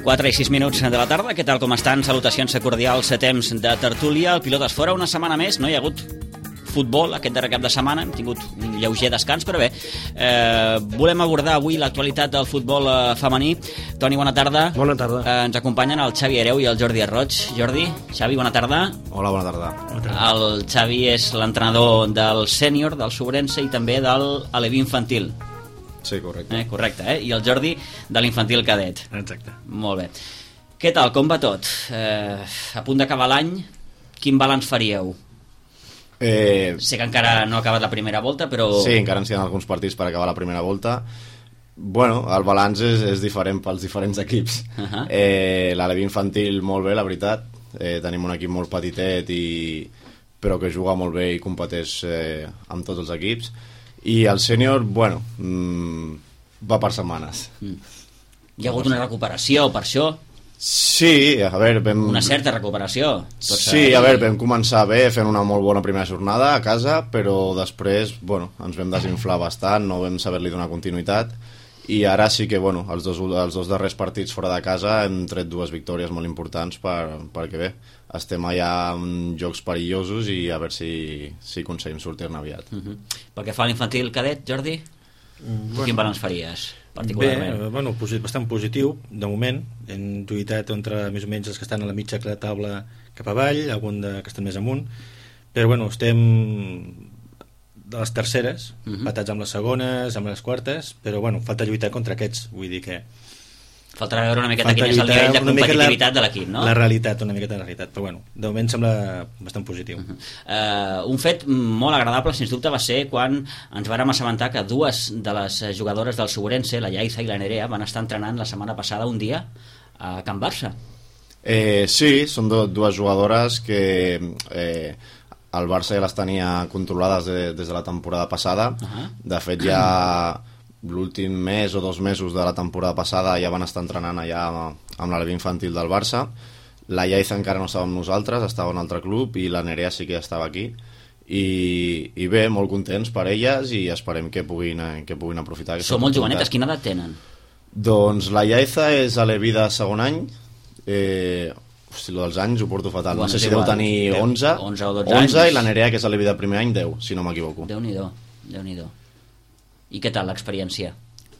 4 i 6 minuts de la tarda. Què tal, com estan? Salutacions cordials a temps de tertúlia. El Pilotes Fora, una setmana més. No hi ha hagut futbol aquest darrer cap de setmana. Hem tingut un lleuger descans, però bé. Volem abordar avui l'actualitat del futbol femení. Toni, bona tarda. Bona tarda. Ens acompanyen el Xavi Hereu i el Jordi Arroig. Jordi, Xavi, bona tarda. Hola, bona tarda. El Xavi és l'entrenador del sènior, del Sobrense i també de l'Aleví infantil. Sí, correcte. Correcte, I el Jordi de l'infantil cadet. Exacte. Molt bé. Què tal, com va tot? A punt d'acabar l'any, quin balanç faríeu? Sé que encara no ha acabat la primera volta, però... Sí, encara ens queden alguns partits per acabar la primera volta. Bueno, el balanç és diferent pels diferents equips. L'Aleví infantil molt bé, la veritat. Tenim un equip molt petitet, però que juga molt bé i competeix amb tots els equips. I el sènior, bueno, va per setmanes. Hi ha hagut una recuperació per això? Sí, a veure... Una certa recuperació. Sí, a veure, vam començar bé fent una molt bona primera jornada a casa, però després, bueno, ens vam desinflar bastant, no vam saber-li donar continuïtat, i ara sí que, bueno, els dos darrers partits fora de casa hem tret 2 victòries molt importants perquè bé, estem allà en jocs perillosos i a veure si aconseguim sortir-ne aviat. Pel que fa a l'infantil cadet, Jordi, quin balanç faries particularment? Bé, bueno, bastant positiu de moment. Hem lluitat entre més o menys els que estan a la mitja taula cap avall, algun que estan més amunt, però bueno, estem de les terceres, patats amb les segones, amb les quartes, però bueno, falta lluitar contra aquests, vull dir que faltarà veure una miqueta quin és el nivell de competitivitat de l'equip, no? La realitat, una miqueta de la realitat, però bueno, de moment sembla bastant positiu. Un fet molt agradable, sens dubte, va ser quan ens vàrem assabentar que 2 de les jugadores del Sobrense, la Yaiza i la Nerea, van estar entrenant la setmana passada un dia a Can Barça. Sí, són 2 jugadores que el Barça ja les tenia controlades des de la temporada passada. De fet, ja l'últim mes o 2 mesos de la temporada passada ja van estar entrenant allà amb l'Aleví infantil del Barça. La Yaiza encara no estava amb nosaltres, estava en un altre club, i la Nerea sí que ja estava aquí. I bé, molt contents per elles i esperem que puguin aprofitar. Són molt jovenetes, quina edat tenen? Doncs la Yaiza és aleví de segon any. Hosti, lo dels anys ho porto fatal. No sé si deu tenir 11 o 12 anys. I la Nerea, que és aleví de primer any, 10, si no m'equivoco. Déu-n'hi-do. I què tal l'experiència?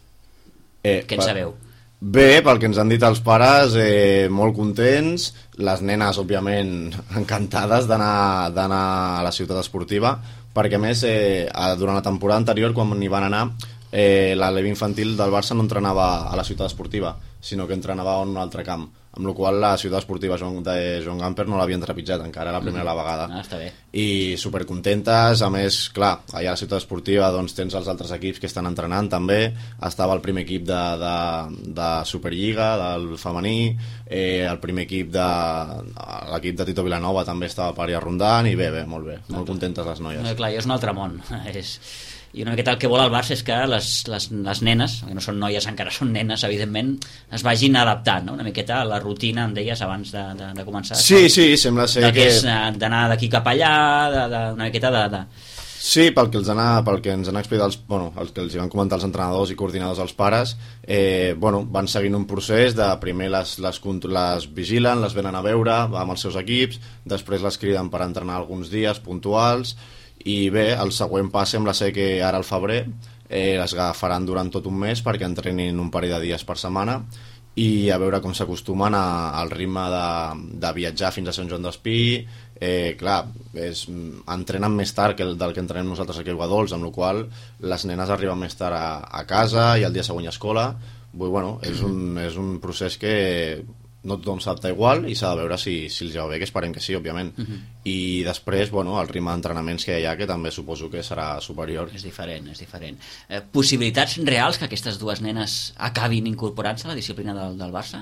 Què en sabeu? Bé, pel que ens han dit els pares, molt contents. Les nenes, òbviament, encantades d'anar a la ciutat esportiva, perquè a més, durant la temporada anterior, quan hi van anar, l'Aleví infantil del Barça no entrenava a la ciutat esportiva, sinó que entrenava en un altre camp, amb la qual la ciutat esportiva de Joan Gamper no l'havien trepitjat encara, la primera vegada. Està bé. I supercontentes. A més, clar, allà a la ciutat esportiva doncs tens els altres equips que estan entrenant també. Estava el primer equip de Superliga, del femení, el primer equip l'equip de Tito Vilanova també estava per allà rondant, i bé, molt bé, molt contentes les noies. Clar, és un altre món. I una miqueta el que vol el Barça és que les nenes, que no són noies encara, són nenes, evidentment, es vagin adaptant, no? Una miqueta a la rutina, em deies, abans de començar. Sí, sembla ser que... és d'anar d'aquí cap allà, una miqueta de... Sí, pel que ens han explicat el que els van comentar els entrenadors i coordinadors als pares, van seguint un procés de primer les vigilen, les venen a veure amb els seus equips, després les criden per entrenar alguns dies puntuals, i bé, el següent pas sembla ser que ara al febrer les agafaran durant tot un mes perquè entrenin un parell de dies per setmana, i a veure com s'acostumen al ritme de viatjar fins a Sant Joan d'Espí. Clar, entrenen més tard del que entrenem nosaltres aquí a Guadols, amb la qual les nenes arriben més tard a casa i el dia següent a escola. Bueno, és un procés que no tothom s'adapta igual i s'ha de veure si els ja va bé, que esperem que sí, òbviament. I després, el ritme d'entrenaments que hi ha, que també suposo que serà superior. És diferent. Possibilitats reals que aquestes 2 nenes acabin incorporant-se a la disciplina del Barça?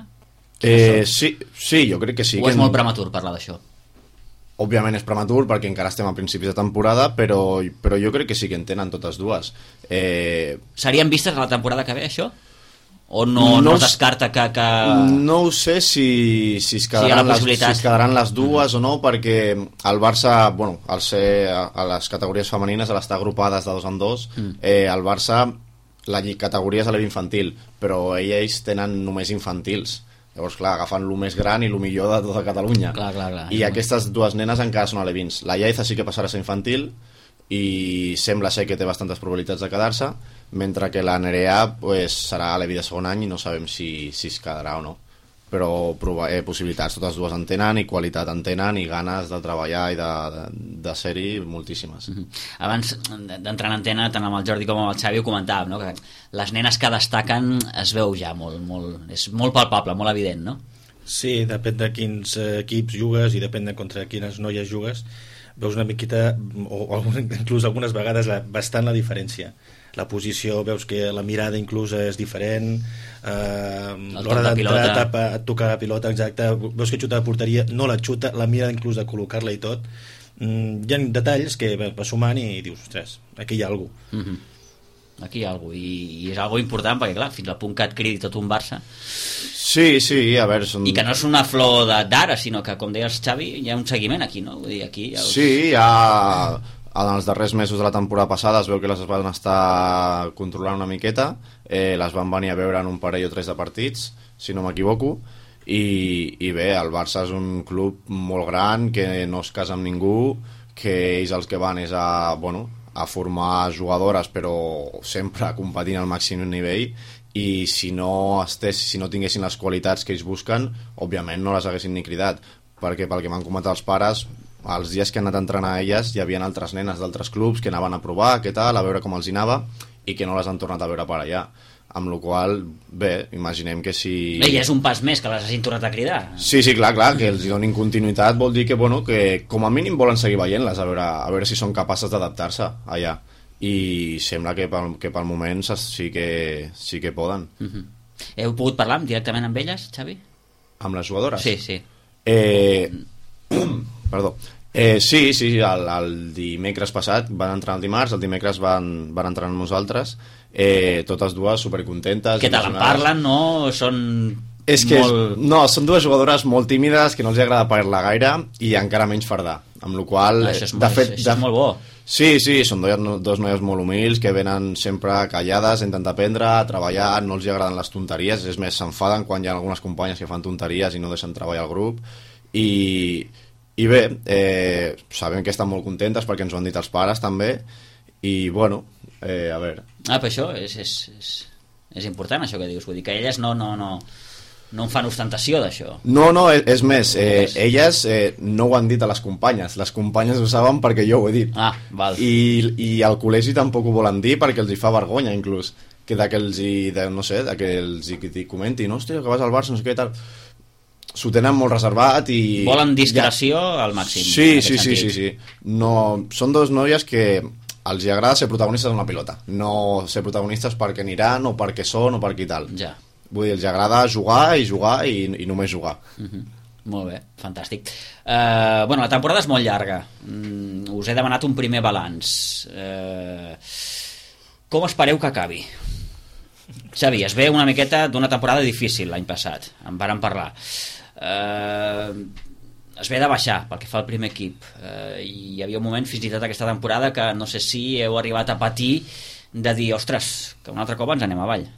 Sí, jo crec que sí. O és molt prematur parlar d'això? Òbviament és prematur perquè encara estem a principis de temporada, però jo crec que sí que en tenen totes 2. Serien vistes a la temporada que ve, això? O no es descarta que... No ho sé si es quedaran les 2 o no, perquè el Barça, al ser a les categories femenines, a l'estar agrupades de 2 en 2, el Barça, la categoria és a l'Aleví infantil, però ells tenen només infantils. Llavors, clar, agafen el més gran i el millor de tota Catalunya. Clar. I aquestes dues nenes encara són alevins. La Yaiza sí que passarà a ser infantil i sembla ser que té bastantes probabilitats de quedar-se, mentre que la Nerea pues, serà alevi de segon any i no sabem si es quedarà o no. Però possibilitats totes dues en tenen, i qualitat en tenen, i ganes de treballar i de ser-hi moltíssimes. Abans d'entrar en antena, tant amb el Jordi com amb el Xavi ho comentàvem, no? Que les nenes que destaquen es veu ja és molt palpable, molt evident, no? Sí, depèn de quins equips jugues i depèn de contra quines noies jugues, veus una miqueta, o inclús algunes vegades bastant la diferència. La posició, veus que la mirada inclús és diferent, l'hora d'entrar a tocar la pilota, exacte, veus que xuta de porteria, no la xuta, la mira inclús de col·locar-la i tot. Hi ha detalls que va sumant i dius, ostres, aquí hi ha alguna cosa. Aquí hi ha alguna cosa, i és alguna important, perquè clar, fins al punt que et cridi tot un Barça. Sí, a veure... I que no és una flor d'ara, sinó que, com deies Xavi, hi ha un seguiment aquí, no? Vull dir, aquí... Sí, hi ha... En els darrers mesos de la temporada passada es veu que les van estar controlant una miqueta, les van venir a veure en un parell o 3 de partits, si no m'equivoco, i bé, el Barça és un club molt gran, que no es casa amb ningú, que ells els que van és a formar jugadores, però sempre competint al màxim nivell, i si no tinguessin les qualitats que ells busquen, òbviament no les haguessin ni cridat, perquè pel que m'han comentat els pares, els dies que han anat a entrenar a elles hi havia altres nenes d'altres clubs que anaven a provar, què tal, a veure com els hi anava, i que no les han tornat a veure per allà, amb la qual bé, imaginem que si... Bé, ja és un pas més que les hagin tornat a cridar. Sí, clar, que els donin continuïtat vol dir que com a mínim volen seguir veient-les, a veure si són capaces d'adaptar-se allà, i sembla que pel moment sí que poden. Heu pogut parlar directament amb elles, Xavi? Amb les jugadores? Sí. Perdó. Sí, el dimecres passat van entrar el dimarts, el dimecres van entrar amb nosaltres, totes dues supercontentes. Què tal, en parlen, no? Són són dues jugadores molt tímides, que no els agrada parlar gaire i encara menys fardar, amb la qual això és molt bo. Sí, són dos noies molt humils que venen sempre callades, a intentar aprendre, a treballar, no els agraden les tonteries, és més, s'enfaden quan hi ha algunes companyes que fan tonteries i no deixen treballar el grup, i bé, sabem que estan molt contentes perquè ens ho han dit els pares també, i bueno, a veure. Però això és important, això que dius, vull dir que elles no en fan ostentació d'això. No, és més, elles no ho han dit a les companyes ho saben perquè jo ho he dit. Val. I al col·legi tampoc ho volen dir perquè els hi fa vergonya inclús, que els hi comentin, hòstia, que vas al Barça, no sé què tal. S'ho tenen molt reservat i... Volen discreció al màxim. Sí. No, són dos noies que els hi agrada ser protagonistes d'una pilota, no ser protagonistes perquè aniran o perquè són o per qui tal. Ja. Vull dir, els agrada jugar i només jugar. Molt bé, fantàstic. La temporada és molt llarga. Us he demanat un primer balanç. Com espereu que acabi? Xavi, es ve una miqueta d'una temporada difícil l'any passat, en vàrem parlar. Es ve de baixar pel que fa al primer equip. Hi havia un moment fins i tot aquesta temporada que no sé si heu arribat a patir de dir, ostres, que un altre cop ens anem avall.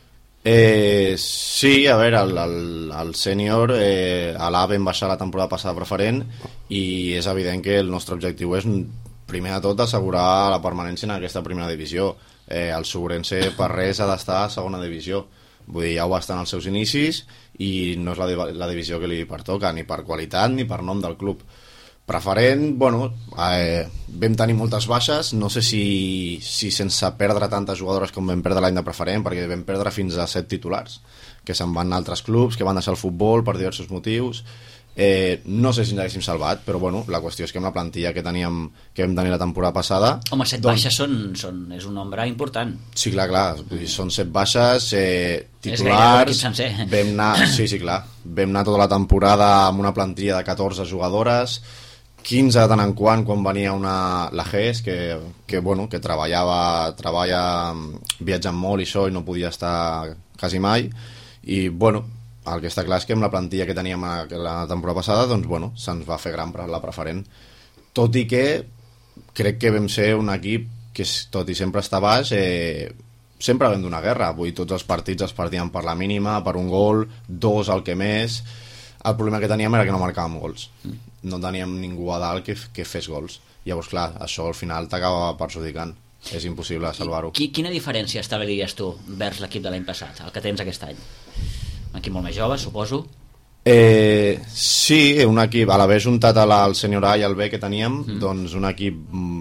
Sí, a veure, el sènior a l'A vam baixar la temporada passada preferent i és evident que el nostre objectiu és primer de tot assegurar la permanència en aquesta primera divisió. El Sobrense per res ha d'estar a segona divisió, vull dir, ja ho va estar en els seus inicis i no és la divisió que li pertoca ni per qualitat ni per nom del club. Preferent, vam tenir moltes baixes, no sé si sense perdre tantes jugadores com vam perdre l'any de preferent, perquè vam perdre fins a 7 titulars que se'n van a altres clubs, que van deixar el futbol per diversos motius. No sé si ens haguéssim salvat, però la qüestió és que amb la plantilla que vam tenir la temporada passada... Home, 7 baixes és un nombre important. Sí, clar, vull dir, són 7 baixes titulars. És sencer. Vam anar tota la temporada amb una plantilla de 14 jugadores, 15 de tant en quan venia la GES que treballa viatjant molt i això, i no podia estar quasi mai, i el que està clar és que amb la plantilla que teníem la temporada passada se'ns va fer gran la preferent, tot i que crec que vam ser un equip que, tot i sempre estar baix, sempre vam donar guerra. Avui tots els partits es partien per la mínima, per un gol, 2 al que més. El problema que teníem era que no marcàvem gols. No teníem ningú a dalt que fes gols. Llavors, clar, això al final t'acaba perjudicant. És impossible salvar-ho. Quina diferència establiries tu vers l'equip de l'any passat, el que tens aquest any? Un equip molt més jove, suposo? Sí, un equip, a l'haver juntat al sènior A i al B que teníem, doncs un equip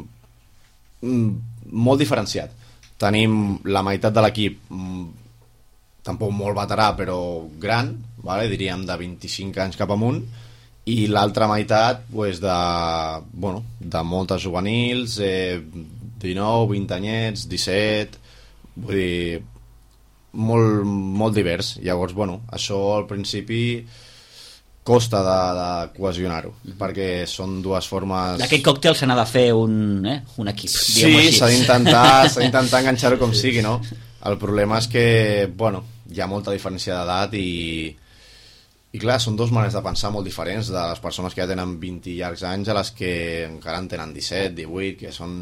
molt diferenciat. Tenim la meitat de l'equip tampoc molt veterà, però gran, vale? Diríem de 25 anys cap amunt, i l'altra meitat pues, de moltes juvenils, 19, 20 anyets, 17, vull dir, molt divers. Llavors, això al principi costa de cohesionar-ho, perquè són dues formes... D'aquest còctel se n'ha de fer un equip, diguem-ho així. Sí, s'ha d'intentar enganxar-ho com sigui, no? El problema és que, hi ha molta diferència d'edat i clar, són dues maneres de pensar molt diferents de les persones que ja tenen 20 i llargs anys a les que encara en tenen 17, 18, que són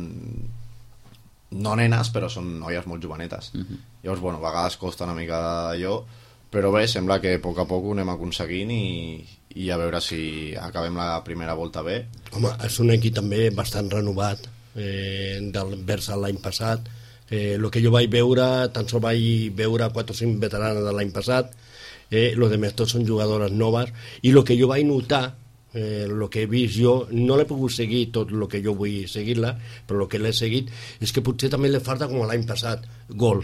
no nenes, però són noies molt jovenetes. Llavors, a vegades costa una mica d'allò, però bé, sembla que a poc ho anem aconseguint i a veure si acabem la primera volta bé. Home, és un equip també bastant renovat vers l'any passat. El que jo vaig veure, tan sols vaig veure 4 o 5 veteranes de l'any passat, los demés tots són jugadores noves, i el que jo vaig notar, el que he vist jo, no l'he pogut seguir tot el que jo vull seguir-la, però el que l'he seguit és que potser també li falta com l'any passat, gol.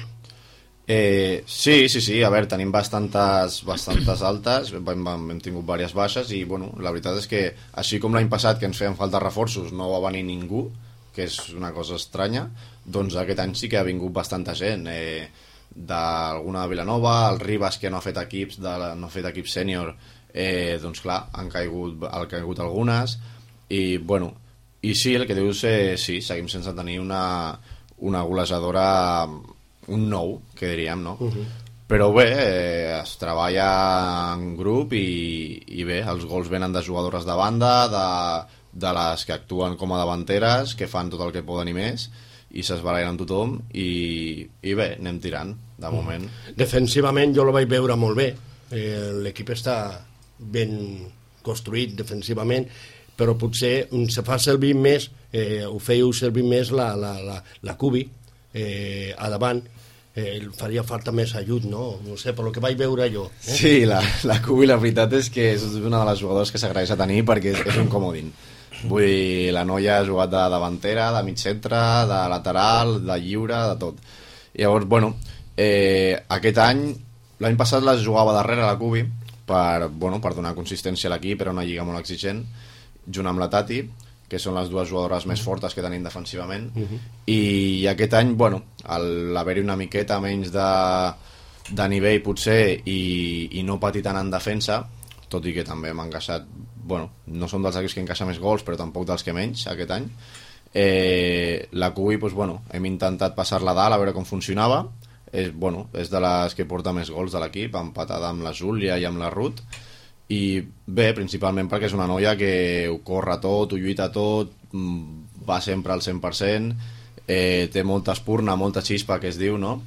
Sí, a veure, tenim bastantes altes, hem tingut diverses baixes i la veritat és que així com l'any passat que ens feien falta reforços no va venir ningú, que és una cosa estranya, doncs aquest any sí que ha vingut bastanta gent, d'alguna de Vilanova, el Ribas que no ha fet equips sènior, doncs clar, han caigut algunes i sí, el que dius, sí, seguim sense tenir una golejadora, un nou, que diríem, no? Però bé, es treballa en grup i bé, els gols venen de jugadores de banda, de les que actuen com a davanteres, que fan tot el que poden i més, i s'esbarallen amb tothom i bé, anem tirant de moment. Defensivament jo el vaig veure molt bé, l'equip està ben construït defensivament, però potser se fa servir més, ho fèieu servir més la Cubi a davant, faria falta més ajut, no sé, per el que vaig veure jo. Sí, la Cubi la veritat és que és una de les jugadores que s'agraeix a tenir perquè és un comodín. Vull dir, la noia ha jugat de davantera, de mig centre, de lateral, de lliure, de tot. Llavors, aquest any, l'any passat la jugava darrere la Cubi per donar consistència a l'equip, era una lliga molt exigent, junt amb la Tati, que són les dues jugadores més fortes que tenim defensivament, i aquest any, l'haver-hi una miqueta menys de nivell potser i no patir tant en defensa, tot i que també hem encaixat, no som dels equips que encaixa més gols, però tampoc dels que menys aquest any. La Cubi, hem intentat passar-la dalt a veure com funcionava, és de les que porta més gols de l'equip, empatada amb la Júlia i amb la Ruth, i bé, principalment perquè és una noia que ho corre tot, ho lluita tot, va sempre al 100%, té molta espurna, molta xispa, que es diu, no?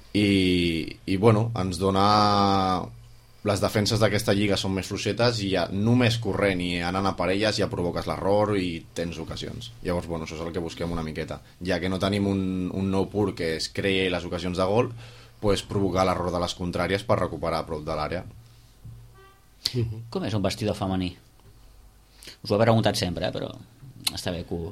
I ens dona... Les defenses d'aquesta lliga són més fluixetes i ja només corrent i anant a parelles ja provoques l'error i tens ocasions. Llavors, això és el que busquem una miqueta. Ja que no tenim un nou pur que es creï les ocasions de gol, provocar l'error de les contràries per recuperar a prop de l'àrea. Com és un vestidor femení? Us ho he preguntat sempre, però està bé que ho...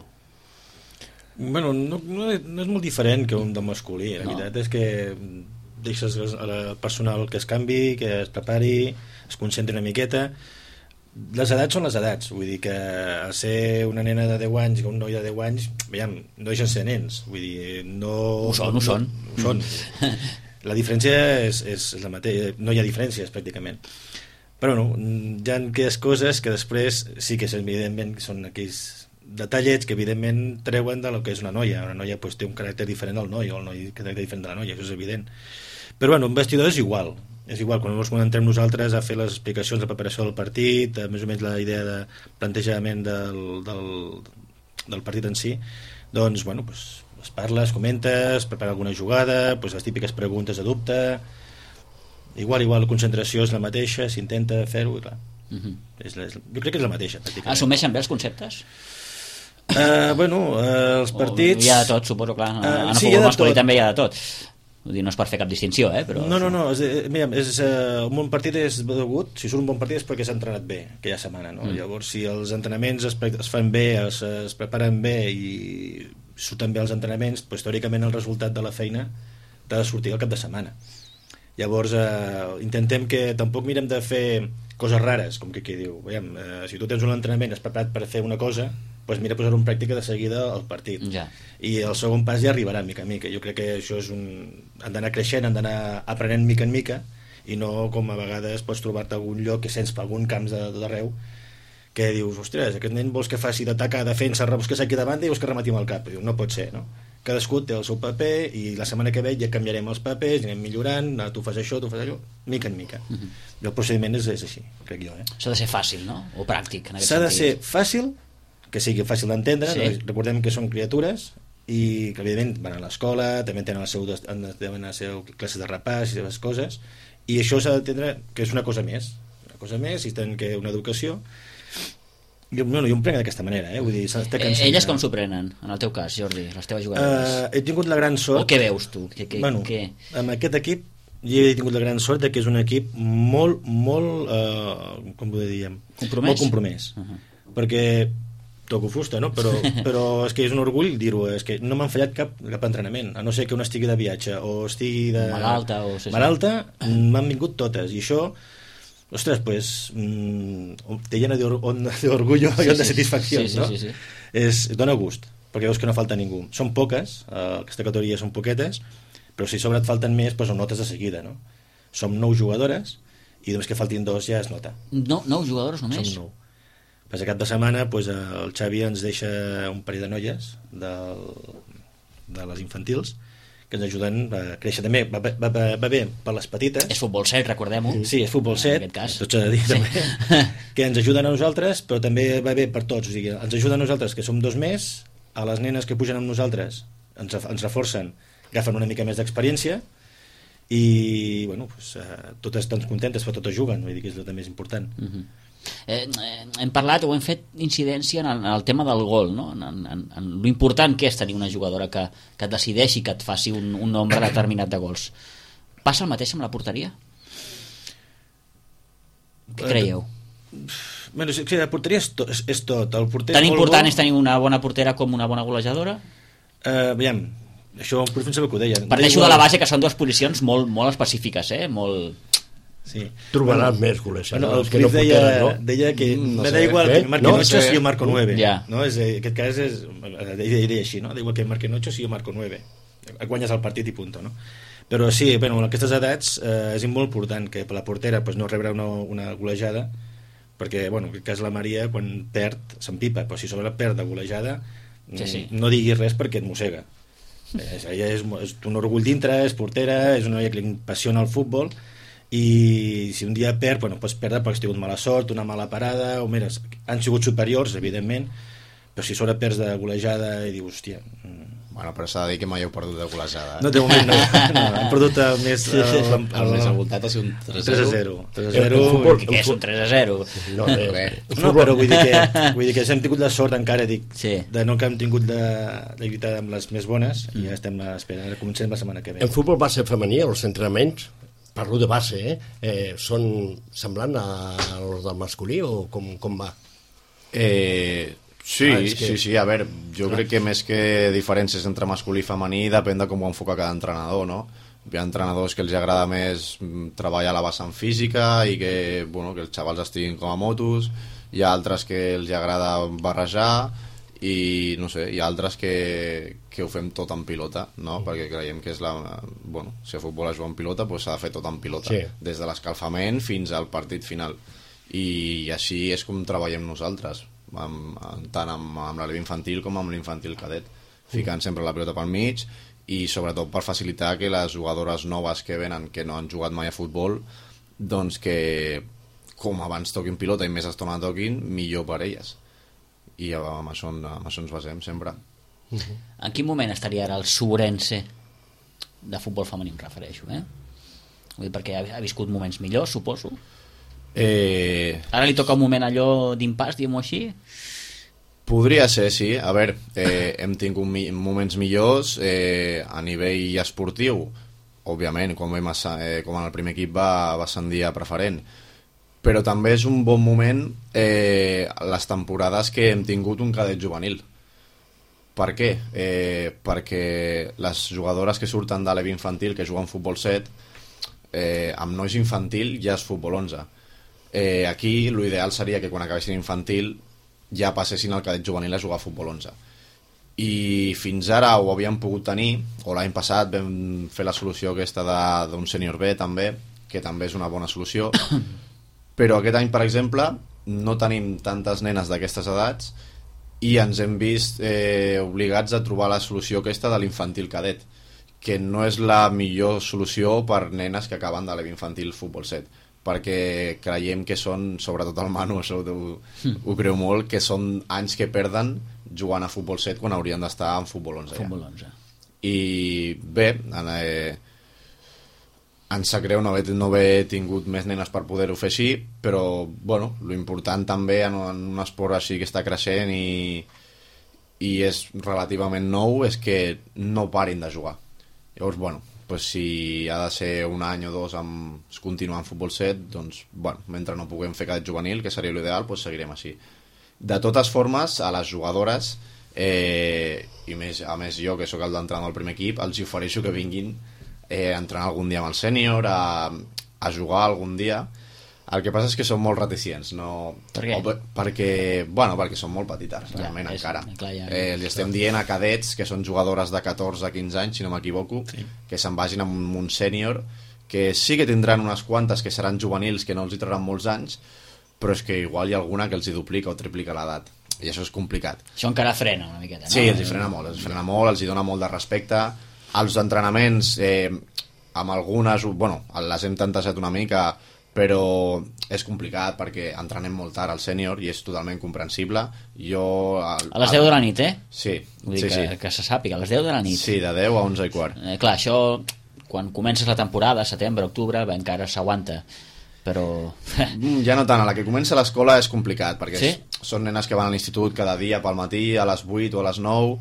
No és molt diferent que un de masculí. La veritat és que deixes al personal que es canvi, que es prepari, es concentri una miqueta. Les edats són les edats, vull dir que a ser una nena de 10 anys que un noi de 10 anys, veiem, no deixen ser nens, vull dir, no... Ho són. La diferència és la mateixa, no hi ha diferències pràcticament. Però hi ha aquelles coses que després sí que evidentment són aquells detallets que evidentment treuen de lo que és una noia. Una noia té un caràcter diferent del noi, o el noi un caràcter diferent de la noia, això és evident. Però un vestidor és igual, quan entrem nosaltres a fer les explicacions de preparació del partit, més o menys la idea de plantejament del partit en si, doncs es parles, comentes, prepara alguna jugada, pues les típiques preguntes de dubte, igual concentració és la mateixa, s'intenta fer-ho i clar, jo crec que és la mateixa pràcticament. Assumeixen bé els conceptes? Els partits... Hi ha de tot, suposo, clar, en el sí, futbol masculí també hi ha de tot. Vull dir, no és per fer cap distinció, però... No, mira, un bon partit és degut, si surt un bon partit és perquè s'ha entrenat bé aquella setmana, no? Llavors, si els entrenaments es fan bé, es preparen bé i surten bé els entrenaments, doncs teòricament el resultat de la feina t'ha de sortir al cap de setmana. Llavors, intentem que tampoc mirem de fer coses rares, com que aquí diu, si tu tens un entrenament, has preparat per fer una cosa, doncs mira posar-ho en pràctica de seguida al partit. Ja. I el segon pas ja arribarà mica en mica. Jo crec que això és han d'anar creixent, han d'anar aprenent mica en mica, i no com a vegades pots trobar-te algun lloc que sents per algun camp d'arreu que dius, ostres, aquest nen vols que faci d'atacar, defensa, vols que s'aquí davant i vols que remati amb el cap. Diu, no pot ser, no? Cadascú té el seu paper i la setmana que ve ja canviarem els papers, anem millorant, tu fas això, tu fas allò, mica en mica. El procediment és així, crec jo. S'ha de ser fàcil, no? O pràctic, en aquest sentit. S'ha de ser fàcil, que sigui fàcil d'entendre, recordem que són criatures i que evidentment van a l'escola, també tenen les seves classes de repàs i les coses, i això s'ha d'entendre que és una cosa més i tenen que una educació. Jo em prenc d'aquesta manera, vull dir, elles com s'ho prenen, en el teu cas, Jordi, les teves jugadores? He tingut la gran sort... O què veus tu? Amb aquest equip jo he tingut la gran sort que és un equip molt com ho diríem? Molt compromès. Perquè toco fusta, no? Però és que és un orgull dir-ho, és que no m'han fallat cap entrenament, a no ser que una estigui de viatge o estigui de... malalta, m'han vingut totes, i això, ostres, pues te llena de orgullo y de satisfacció, no? Dona gust, perquè veus que no falta ningú. Són poques, aquesta categoria són poquetes, però si sobre et falten més, doncs ho notes de seguida, no? Som 9 jugadores i només que faltin 2 ja es nota. 9 jugadores només? Som 9. Pues a cap de setmana el Xavi ens deixa un parell de noies de les infantils que ens ajuden a créixer també. Va bé per les petites. És futbol 7, recordem-ho. Sí, és futbol 7, tot s'ha de dir també, que ens ajuden a nosaltres, però també va bé per tots. O sigui, ens ajuda a nosaltres, que som 2 més, a les nenes que pugen amb nosaltres ens reforcen, agafen una mica més d'experiència i totes estan contentes, però totes juguen, vull dir que és el més important. Hem parlat o hem fet incidència en el tema del gol, no? En l'important que és tenir una jugadora que et decideixi, que et faci un nombre determinat de gols. Passa el mateix amb la porteria? Què creieu? La porteria és tot. El porter tan important és tenir una bona portera com una bona golejadora? Aviam, això un professor sabia que ho deia. Parteixo de la base que són 2 posicions molt específiques, molt... Sí. Trobaràs més golejadors que no porteres, no? Deia que me da igual que marquen 8 si jo marco 9, no? En aquest cas deia així, no? Da igual que marquen 8 si jo marco 9, guanyes el partit i punto, no? Però sí, en aquestes edats és molt important que per la portera no rebre una golejada, perquè en aquest cas la Maria quan perd s'empipa, però si sobre perd de golejada no diguis res perquè et mossega. Ella és un orgull dintre, és portera, és una noia que li apassiona el futbol, i si un dia perd, pots perdre perquè has tingut mala sort, una mala parada, o mira, han sigut superiors, evidentment, però si sobre perds de golejada i dius, hòstia... Però s'ha de dir que mai heu perdut de golejada. No, de moment no. Hem perdut el més... El més avoltat ha sigut un 3-0. 3-0. Què és un 3-0? No, però vull dir que hem tingut la sort encara, de no que hem tingut de lluitar amb les més bones, i ja estem esperant, comencem la setmana que ve. En futbol base femení, els entrenaments, parlo de base, són semblant a los del masculí o com va? Sí, a veure, jo crec que més que diferències entre masculí i femení depèn de com ho enfoca cada entrenador, no? Hi ha entrenadors que els agrada més treballar la vessant física i que els xavals estiguin com a motos, hi ha altres que els agrada barrejar i no sé, hi ha altres que ho fem tot en pilota, no? Perquè creiem que és si a futbol es juga en pilota s'ha de fer tot en pilota, des de l'escalfament fins al partit final, i així és com treballem nosaltres, tant amb l'equip infantil com amb l'infantil cadet, ficant sempre la pilota pel mig i sobretot per facilitar que les jugadores noves que venen, que no han jugat mai a futbol, doncs que com abans toquin pilota i més estona toquin, millor per elles, i amb això ens basem sempre. En quin moment estaria ara el Sobrense de futbol femení, em refereixo, Vull dir, perquè ha viscut moments millors, suposo. Ara li toca un moment allò d'impàs, diguem-ho així? Podria ser, sí. A veure, hem tingut moments millors a nivell esportiu. Òbviament, com en el primer equip va ascendir a preferent. Però també és un bon moment les temporades que hem tingut un cadet juvenil. Per què? Perquè les jugadores que surten de l'EVI infantil, que juguen futbol 7, amb nois infantil ja és futbol 11. Aquí l'ideal seria que quan acabessin infantil ja passessin al cadet juvenil a jugar a futbol 11. I fins ara ho havíem pogut tenir, o l'any passat vam fer la solució aquesta d'un sènior B també, que també és una bona solució, però aquest any, per exemple, no tenim tantes nenes d'aquestes edats i ens hem vist obligats a trobar la solució aquesta de l'infantil cadet, que no és la millor solució per nenes que acaben de l'EVI infantil futbol 7, perquè creiem que són, sobretot el Manu, això ho creu molt, que són anys que perden jugant a futbol 7 quan haurien d'estar en futbol 11 futbol 11. I bé, ens sap greu no haver tingut més nenes per poder-ho fer així, però bueno, l'important també en un esport així que està creixent i és relativament nou és que no parin de jugar. Llavors, bueno, pues si ha de ser un any o dos continuar en futbol 7, doncs, bueno, mentre no puguem fer cadet juvenil, que seria l'ideal, pues seguirem així. De totes formes, a les jugadores, i a més jo, que sóc el d'entrenador del primer equip, els ofereixo que vinguin a entrenar algun dia amb el sènior, a jugar algun dia. El que passa és que són molt reticents, no? Per què? Perquè són molt petites, realment, encara. Li estem dient a cadets, que són jugadores de 14 a 15 anys, si no m'equivoco, que se'n vagin amb un sènior, que sí que tindran unes quantes que seran juvenils, que no els hi trauran molts anys, però és que igual hi ha alguna que els hi duplica o triplica l'edat, i això és complicat. Això encara frena una miqueta, no? Sí, els hi frena molt, els hi dona molt de respecte. Els entrenaments, amb algunes, bueno, les hem tantejat una mica, però és complicat perquè entrenem molt tard al sènior i és totalment comprensible. A les 10 de la nit, Sí. Vull dir que se sàpiga, a les 10 de la nit. Sí, de 10 a 11 i quart. Clar, això, quan comences la temporada, setembre, octubre, encara s'aguanta, però... Ja no tant, a la que comença l'escola és complicat, perquè són nenes que van a l'institut cada dia pel matí, a les 8 o a les 9,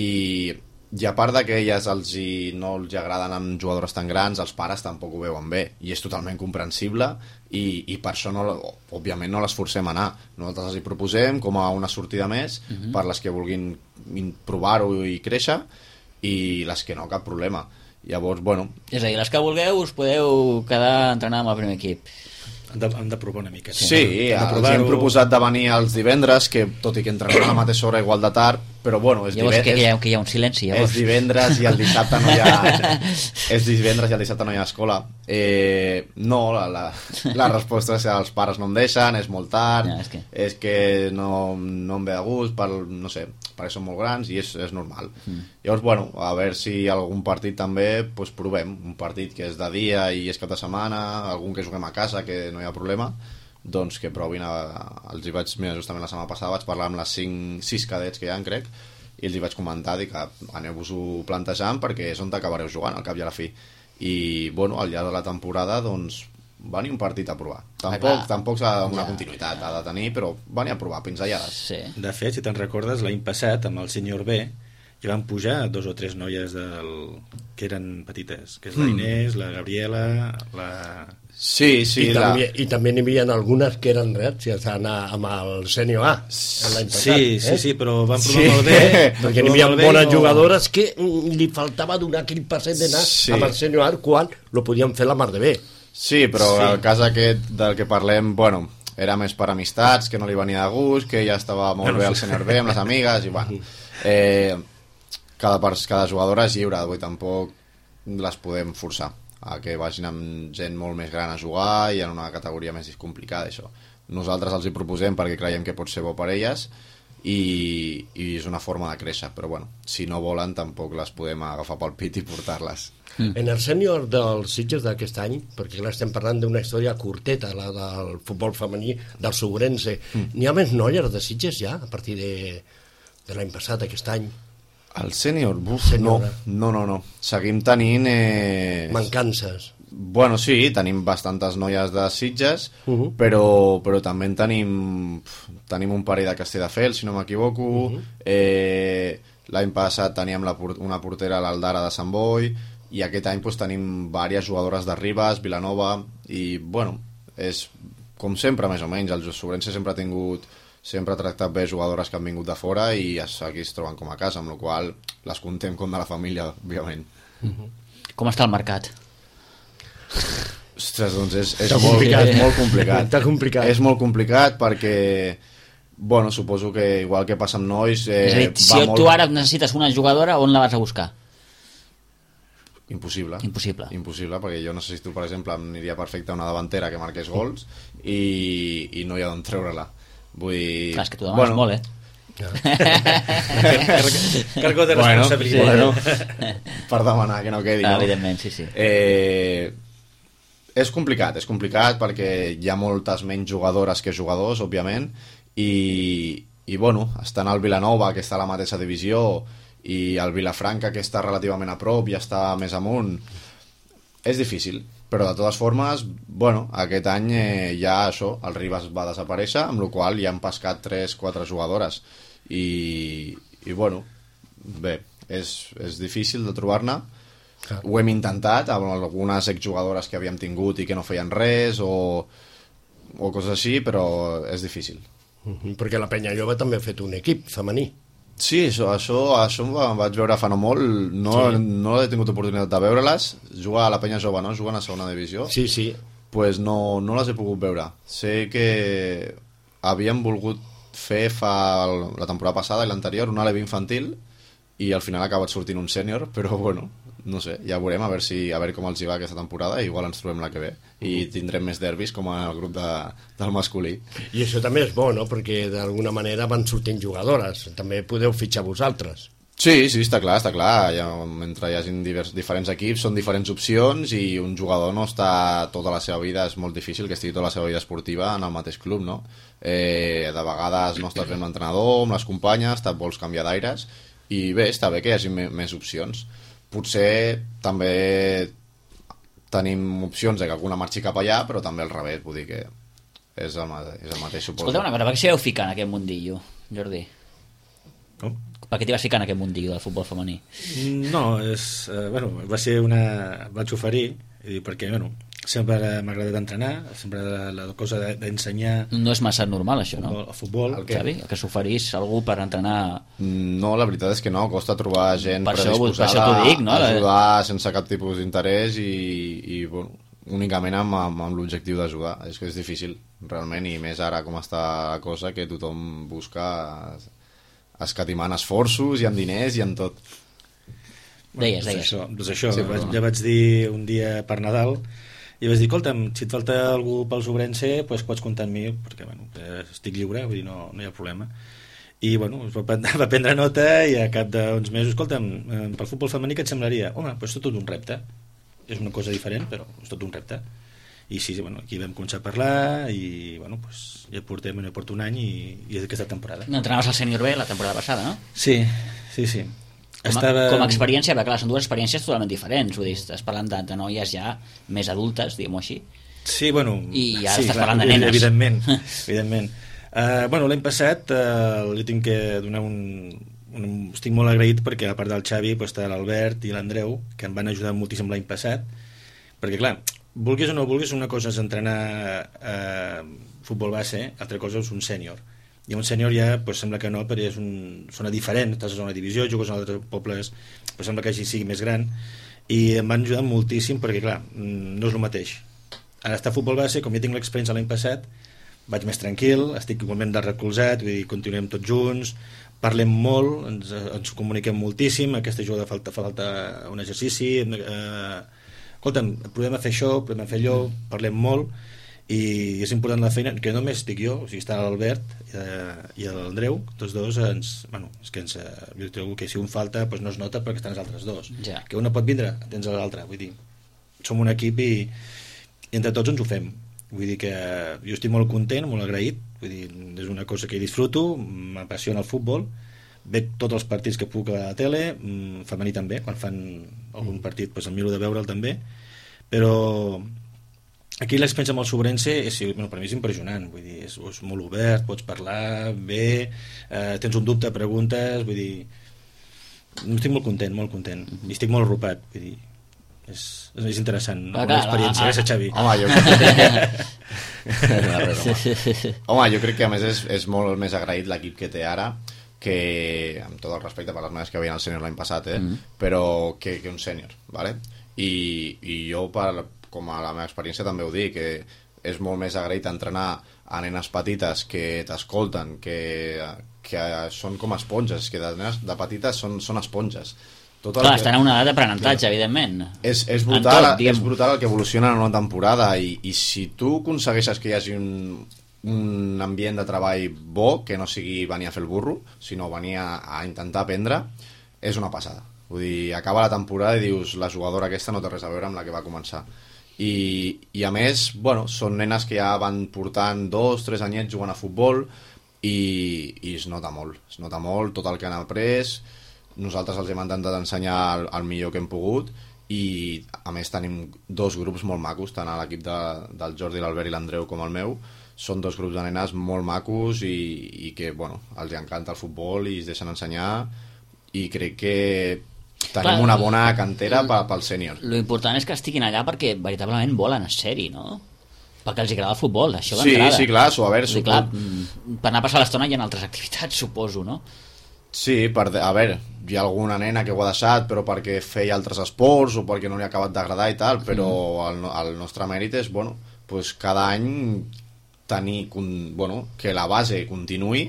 i a part que elles no els agraden amb jugadores tan grans, els pares tampoc ho veuen bé, i és totalment comprensible, i per això òbviament no les forcem a anar. Nosaltres els hi proposem com a una sortida més per les que vulguin provar-ho i créixer, i les que no, cap problema. Llavors, bueno... És a dir, les que vulgueu us podeu quedar a entrenar amb el primer equip. Hem de provar una mica. Sí, els hem proposat de venir els divendres, que tot i que entrenem a la mateixa hora igual de tard, però bueno, llavors que hi ha un silenci, llavors. És divendres i el dissabte no hi ha és divendres i el dissabte no hi ha escola. No, la resposta és que els pares no em deixen, és molt tard, és que no em ve de gust, no sé, perquè són molt grans i és normal. Llavors, bueno, a veure si algun partit també provem, un partit que és de dia i és cap de setmana, algun que juguem a casa que no hi ha problema, doncs que provin justament la setmana passada vaig parlar amb les 6 cadets que hi ha, crec, i els hi vaig comentar que aneu-vos-ho plantejant perquè és on acabareu jugant al cap i a la fi, i bueno, al llarg de la temporada doncs venir un partit a provar, tampoc s'ha una continuïtat ha de tenir, però venir a provar pinzellades. De fet, si te'n recordes, l'any passat amb el sènior B ja van pujar 2 o 3 noies que eren petites, que és la Inés, la Gabriela, la... Sí, i també n'hi havia algunes que eren reaccions a anar amb el sènior A l'any passat. Sí, però van provar molt bé, perquè n'hi havia bones jugadores que li faltava donar aquell passet d'anar amb el sènior A quan lo podien fer la mar de bé. Sí, però el cas aquest del que parlem, bueno, era més per amistats, que no li venia de gust, que ja estava molt bé el sènior B amb les amigues, i bueno, cada jugadora és lliure, avui tampoc les podem forçar a que vagin amb gent molt més gran a jugar i en una categoria més complicada, això. Nosaltres els hi proposem perquè creiem que pot ser bo per elles i és una forma de créixer, però bueno, si no volen tampoc les podem agafar pel pit i portar-les. En el sènior dels Sitges d'aquest any, perquè clar, estem parlant d'una història curteta, la del futbol femení del Sobrense, n'hi ha més noies de Sitges ja a partir de l'any passat, aquest any? El sènior, Sènior, no. Seguim tenint... Mancances. Bueno, sí, tenim bastantes noies de Sitges, però també en tenim un parell de Castelldefels, si no m'equivoco. L'any passat teníem una portera, l'Aldara de Sant Boi, i aquest any doncs, tenim diverses jugadores de Ribes, Vilanova, i bueno, és com sempre, més o menys. El Sobrense sempre ha tractat bé jugadores que han vingut de fora i aquí es troben com a casa, amb la qual les contem com de la família, òbviament. Com està el mercat? Ostres, doncs és molt complicat. Està complicat. És molt complicat perquè, bueno, suposo que igual que passa amb nois... És a dir, si tu ara necessites una jugadora, on la vas a buscar? Impossible, perquè jo necessito, per exemple, em aniria perfecte una davantera que marqués gols i no hi ha d'on treure-la. Vull dir... Clar, és que tu demanes molt, Cargo de responsabilitat. Per demanar que no quedi, no? Evidentment, sí. És complicat perquè hi ha moltes menys jugadores que jugadors, òbviament, i bueno, estan al Vilanova, que està a la mateixa divisió, i el Vilafranca, que està relativament a prop i està més amunt. És difícil, però de totes formes, bueno, aquest any ja això, el Ribas va desaparèixer, amb la qual ja han pescat 3-4 jugadores, i bueno, bé, és difícil de trobar-ne. Ho hem intentat amb algunes exjugadores que havíem tingut i que no feien res o coses així, però és difícil. Perquè la Penya Jove també ha fet un equip femení. Sí, això em vaig veure fa no molt. No he tingut oportunitat de veure-les. Jugar a la Penya Jove, no? Juguen a segona divisió. Sí. Pues no les he pogut veure. Sé que havíem volgut fer la temporada passada i l'anterior una leve infantil i al final ha acabat sortint un sènior, però bueno, no sé, ja veurem a veure com els hi va aquesta temporada i igual ens trobem la que ve i tindrem més derbis com el grup del masculí. I això també és bo, no? Perquè d'alguna manera van sortint jugadores, també podeu fitxar vosaltres. Sí, està clar. Mentre hi hagi diferents equips són diferents opcions i un jugador no està tota la seva vida, és molt difícil que estigui tota la seva vida esportiva en el mateix club, no? De vegades no estàs bé amb l'entrenador, amb les companyes, te'n vols canviar d'aires i bé, està bé que hi hagi més opcions. Potser també tenim opcions de que alguna marxi cap allà, però també al revés, vull dir que és el mateix, suposo. Escolta una cosa, per què s'hi vau ficar en aquest mundillo, Jordi? Com? Per què t'hi vas ficar en aquest mundillo del futbol femení? No, va ser vaig oferir, perquè, sempre m'ha agradat entrenar, sempre la cosa d'ensenyar... No és massa normal, això, no? El futbol. Xavi, que s'oferís algú per entrenar... No, la veritat és que no, costa trobar gent predisposada per això t'ho dic, no? A ajudar sense cap tipus d'interès i bueno, únicament amb l'objectiu d'ajudar. És que és difícil, realment, i més ara com està la cosa, que tothom busca escatimant esforços i amb diners i amb tot. Deies. Doncs això, ja vaig dir un dia per Nadal i vaig dir, escolta'm, si et falta algú pel Sobrense, doncs pots comptar amb mi, perquè estic lliure, vull dir, no hi ha problema. I es va prendre nota i a cap d'uns mesos, escolta'm, pel futbol femení què et semblaria? Home, doncs tot un repte. És una cosa diferent, però és tot un repte. I sí, aquí vam començar a parlar i ja porto un any i és aquesta temporada. Entrenaves al sènior B la temporada passada, no? Sí. Com a experiència, perquè clar, són dues experiències totalment diferents, vull dir, estàs parlant de noies ja més adultes, diguem-ho així. Sí, i ara estàs parlant de nenes. Evidentment. L'any passat li tinc que donar estic molt agraït perquè a part del Xavi està l'Albert i l'Andreu, que em van ajudar moltíssim l'any passat, perquè clar, vulguis o no vulguis, una cosa és entrenar futbol base, altra cosa és un sènior. I un sènior ja sembla que no, perquè és zona diferent, estàs a zona divisió, jugues en altres pobles, però sembla que així sigui més gran, i em van ajudar moltíssim perquè clar, no és el mateix. Ara està a futbol base, com ja tinc l'experiència l'any passat, vaig més tranquil, estic igualment de recolzat, vull dir, continuem tots junts, parlem molt, ens comuniquem moltíssim, aquesta jugada falta un exercici, escolta'm, provem a fer això, provem a fer allò, parlem molt, i és important la feina, que només estic jo, o sigui, està l'Albert i l'Andreu, tots dos és que jo trobo que si un falta no es nota perquè estan els altres dos, que un no pot vindre, tens l'altre, vull dir, som un equip i entre tots ens ho fem, vull dir que jo estic molt content, molt agraït, vull dir, és una cosa que disfruto, m'apassiona el futbol, veig tots els partits que puc a la tele, femení també, quan fan algun partit doncs em miro de veure'l també, però aquí l'experiència amb el Sobrense per mi és impressionant, vull dir, és molt obert, pots parlar bé, tens un dubte, preguntes, vull dir, estic molt content, i estic molt arropat, vull dir, és interessant, una experiència. Gràcies, Xavi. Home, jo crec que a més és molt més agraït l'equip que té ara, que, amb tot el respecte per les meves que havien al sènior l'any passat, però que un sènior, ¿vale? I jo, com a la meva experiència, també ho dic, que és molt més agraït entrenar a nenes petites que t'escolten, que són com esponges, que de petites són esponges. Clar, estan a una edat d'aprenentatge, evidentment. És brutal el que evoluciona en una temporada i si tu aconsegueixes que hi hagi un ambient de treball bo, que no sigui venir a fer el burro, sinó venir a intentar aprendre, és una passada. Vull dir, acaba la temporada i dius, la jugadora aquesta no té res a veure amb la que va començar. I a més, bueno, són nenes que ja van portant 2-3 anyets jugant a futbol i es nota molt tot el que han après. Nosaltres els hem intentat ensenyar el millor que hem pogut i a més tenim 2 grups molt macos, tant a l'equip del Jordi, l'Albert i l'Andreu com el meu. Són 2 grups de nenes molt macos i que, bueno, els encanta el futbol i es deixen ensenyar i crec que tenim una bona cantera pel sènior. Lo important és que estiguin allà perquè veritablement volen ser-hi, no? Perquè els agrada el futbol, això d'entrada. Sí, clar, per anar a passar l'estona hi ha altres activitats, suposo, no? Sí, a veure, hi ha alguna nena que ho ha deixat però perquè feia altres esports o perquè no li ha acabat d'agradar i tal, però el nostre mèrit és, bueno, pues cada any tenir, bueno, que la base continuï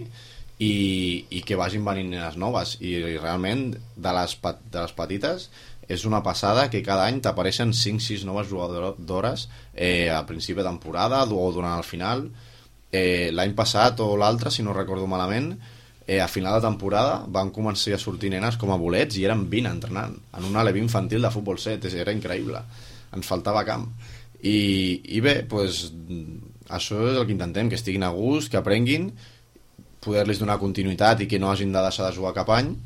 i que vagin venint nenes noves i realment de les petites és una passada que cada any t'apareixen 5-6 noves jugadores a principi de temporada o durant el final. L'any passat o l'altre, si no recordo malament, a final de temporada van començar a sortir nenes com a bolets i eren 20 entrenant en una L20 infantil de futbol 7, era increïble, ens faltava camp i bé, pues, això és el que intentem, que estiguin a gust, que aprenguin, poder-los donar continuïtat i que no hagin de deixar de jugar cap any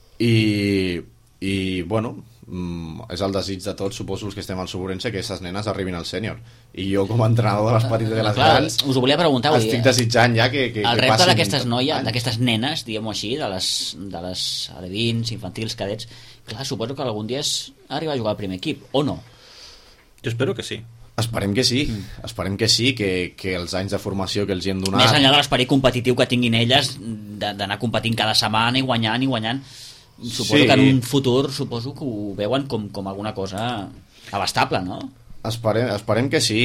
i bueno, és el desig de tots, suposo, els que estem al Sobrense, que aquestes nenes arribin al sènior. I jo, com a entrenador de les petites i de les grans, us ho volia preguntar, estic desitjant ja que el repte d'aquestes noies, d'aquestes nenes, diguem-ho així, de les alevins, infantils, cadets, clar, suposo que algun dia és arribar a jugar al primer equip, o no? Jo espero que sí. Esperem que sí, que els anys de formació que els hi hem donat... Més enllà de l'esperit competitiu que tinguin elles, d'anar competint cada setmana i guanyant, suposo que en un futur suposo que ho veuen com alguna cosa abastable, no? Esperem que sí.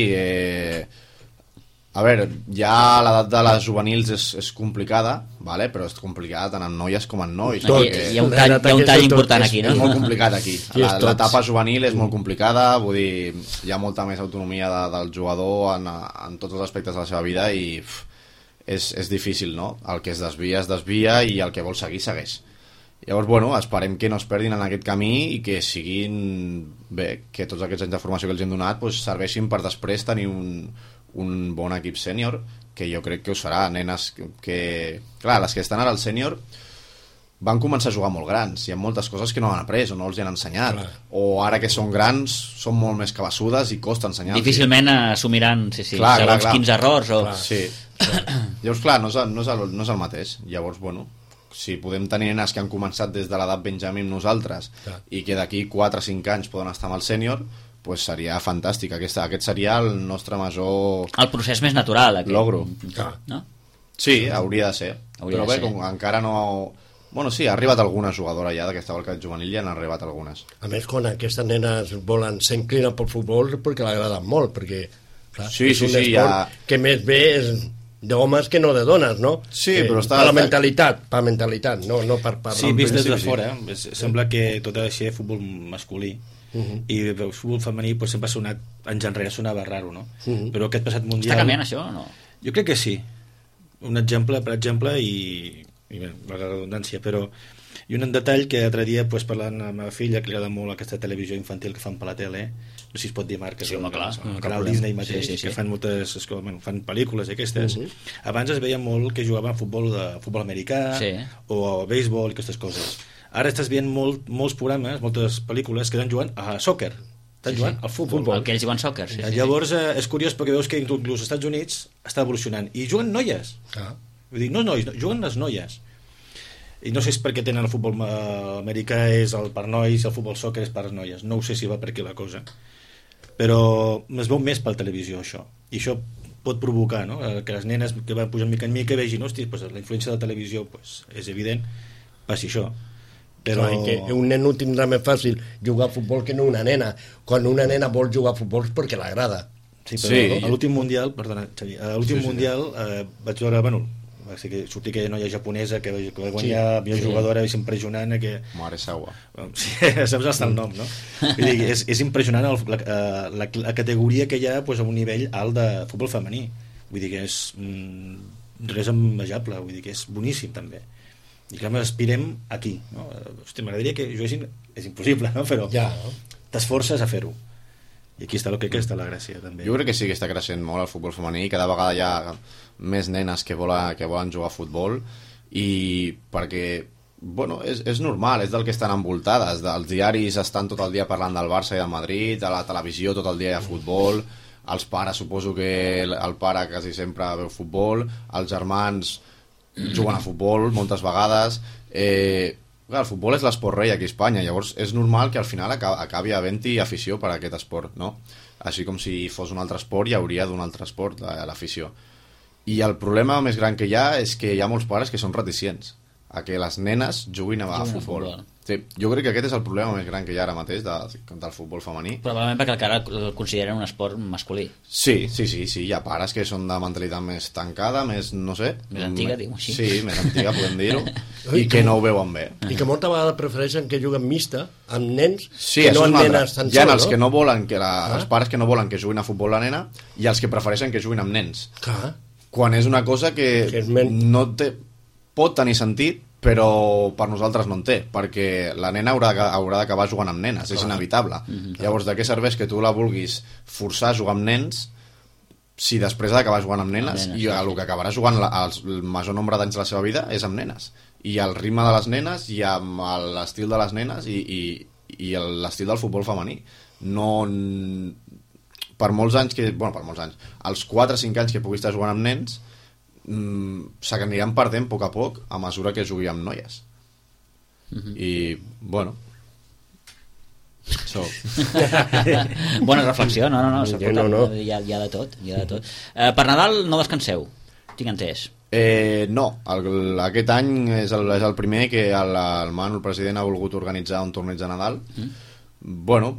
A veure, ja l'edat de les juvenils és complicada, vale? Però és complicada tant en noies com en nois. Hi ha un tall important aquí, no? És molt complicat aquí. L'etapa juvenil és molt complicada, vull dir, hi ha molta més autonomia del jugador en tots els aspectes de la seva vida i és difícil, no? El que es desvia i el que vol seguir, segueix. Llavors, bueno, esperem que no es perdin en aquest camí i que siguin bé, que tots aquests anys de formació que els hem donat pues, serveixin per després tenir un bon equip sènior, que jo crec que ho serà. Nenes que... Clar, les que estan ara al sènior van començar a jugar molt grans, hi ha moltes coses que no han après o no els han ensenyat, o ara que són grans són molt més cabassudes i costa ensenyar-los. Difícilment assumiran segons quins errors o... Sí. Llavors, clar, no és el mateix. Llavors, bueno, si podem tenir nenes que han començat des de l'edat Benjamí amb nosaltres i que d'aquí 4 o 5 anys poden estar amb el sènior, pues seria fantàstic. Aquest seria el nostre major... El procés més natural, aquest. Logro. No? Sí, hauria de ser. Però bé, com encara no... Bueno, sí, ha arribat alguna jugadora ja d'aquesta volta juvenil, ja han arribat algunes. A més, quan aquestes nenes volen s'inclinen pel futbol perquè l'agraden molt, perquè clar, és un esport que més bé és d'homes que no de dones, no? Sí, però està... Per la mentalitat, no per... Sí, vist des de fora, sembla que tot ha de ser futbol masculí i el futbol femení pues, sempre ha sonat, anys enrere sonava raro, no? Però aquest passat mundial... Està canviant això o no? Jo crec que sí. Un exemple, per exemple, i bé, la redundància, però... I un detall que l'altre dia, pues, parlant amb la meva filla, que li agrada molt aquesta televisió infantil que fan per la tele, no sé si es pot dir marques, Sí, home, clar, el cap canal problema. Disney mateix, Sí. que fan moltes, fan pel·lícules aquestes. Abans es veia molt que jugaven a futbol americà o a béisbol i aquestes coses. Ara estàs veient molts programes, moltes pel·lícules que estan jugant a sòquer, estan jugant al futbol. El que ells diuen sòquer, sí. Llavors és curiós perquè veus que inclús als Estats Units està evolucionant i juguen noies. Vull dir, no nois, juguen les noies. I no sé si és perquè tenen el futbol americà és el per nois i el futbol sòquer és per les noies. No ho sé si va per aquí la cosa. Però es veu més per televisió, això. I això pot provocar, no?, que les nenes que van pujant mica en mica vegin, hosti, pues, la influència de la televisió pues, és evident, passi això. Però... que un nen no tindrà més fàcil jugar a futbol que no una nena. Quan una nena vol jugar a futbol és perquè l'agrada. Sí, però a l'últim mundial, perdona, Xavi, a l'últim mundial vaig veure, bueno, va ser que sortir aquella noia japonesa que va guanyar millor jugadora, és impressionant que... Maresawa. Sí, saps hasta el nom, no? Vull dir, és impressionant la categoria que hi ha pues, a un nivell alt de futbol femení. Vull dir que és res envejable, vull dir que és boníssim també. I clar, aspirem aquí, no? Hosti, m'agradaria que juguessin, és impossible, no? Però t'esforces a fer-ho. I aquí està el que està la gràcia també. Jo crec que sí que està creixent molt el futbol femení, cada vegada hi ha més nenes que volen jugar a futbol, i perquè bueno, és normal, és del que estan envoltades. Els diaris estan tot el dia parlant del Barça i del Madrid, a la televisió tot el dia hi ha futbol, els pares, suposo que el pare quasi sempre veu futbol, els germans juguen a futbol moltes vegades. Clar, el futbol és l'esport rei aquí a Espanya, llavors és normal que al final acabi havent-hi afició per a aquest esport, no? Així com si fos un altre esport, hi hauria d'un altre esport l'afició. I el problema més gran que hi ha és que hi ha molts pares que són reticents a que les nenes juguin a futbol. Sí, jo crec que aquest és el problema més gran que hi ha ara mateix del futbol femení. Probablement perquè encara el consideren un esport masculí. Sí, hi ha pares que són de mentalitat més tancada, més, no sé... Més antiga, diguem així. Sí, més antiga, podem dir-ho, i que no ho veuen bé. I que molta vegada prefereixen que juguen mixta amb nens sí, que no amb nenes tan sols, no? Hi ha els que no volen, els pares que no volen que juguin a futbol la nena, i els que prefereixen que juguin amb nens. Clar. Quan és una cosa que no pot tenir sentit, però per nosaltres no en té, perquè la nena haurà d'acabar jugant amb nenes, és inevitable. Llavors, de què serveix que tu la vulguis forçar a jugar amb nens si després ha d'acabar jugant amb nenes, i el que acabarà jugant el major nombre d'anys de la seva vida és amb nenes, i el ritme de les nenes i amb l'estil de les nenes i l'estil del futbol femení. No... per molts anys els 4 o 5 anys que pugui estar jugant amb nens s'aniran perdent a poc a mesura que jugui amb noies. I bueno, bona reflexió. No. Hi ha de tot, per Nadal no descanseu, tinc entès. No, aquest any és el primer que el Manu, el president, ha volgut organitzar un torneig de Nadal, bueno,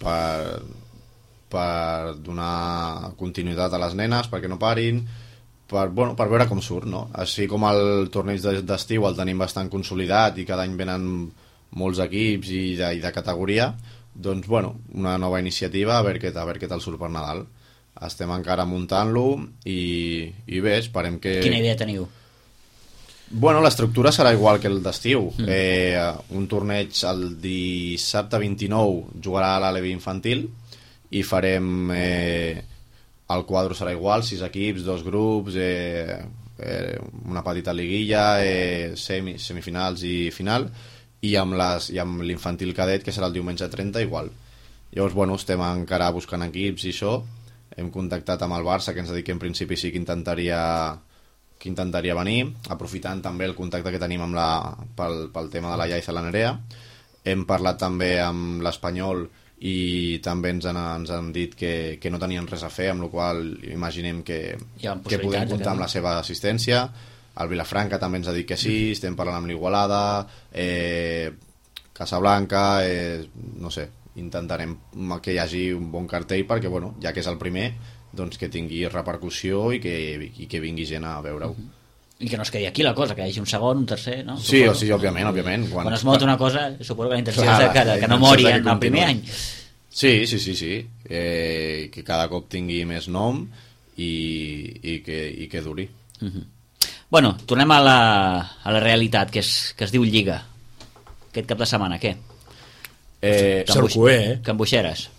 per donar continuïtat a les nenes, perquè no parin, per veure com surt, no? Així com el torneig d'estiu el tenim bastant consolidat i cada any venen molts equips i de categoria, doncs, bueno, una nova iniciativa, a veure què tal surt per Nadal. Estem encara muntant-lo i bé, esperem que... Quina idea teniu? Bueno, l'estructura serà igual que el d'estiu. Un torneig el dissabte 29 jugarà a l'Alevi infantil i farem... el quadre serà igual, 6 equips, 2 grups, una petita liguilla, semifinals i final, i amb l'infantil cadet, que serà el diumenge 30, igual. Llavors, bueno, estem encara buscant equips i això. Hem contactat amb el Barça, que ens ha dit que en principi sí que intentaria venir, aprofitant també el contacte que tenim pel tema de la Yaiza i la Nerea. Hem parlat també amb l'Espanyol i també ens han dit que no tenien res a fer, amb la qual imaginem que podem comptar amb la seva assistència. El Vilafranca també ens ha dit que sí, estem parlant amb l'Igualada, Casablanca, no sé, intentarem que hi hagi un bon cartell perquè, bueno, ja que és el primer, doncs que tingui repercussió i que vingui gent a veure-ho. I que no es quedi aquí la cosa, que hi hagi un segon, un tercer, no? Sí, òbviament. Quan es mot una cosa, suposo que la intenció és que no mori en el primer any. Sí. Que cada cop tingui més nom i que duri. Bueno, tornem a la realitat, que es diu Lliga. Aquest cap de setmana, què? Sarcué, Can Buixeres.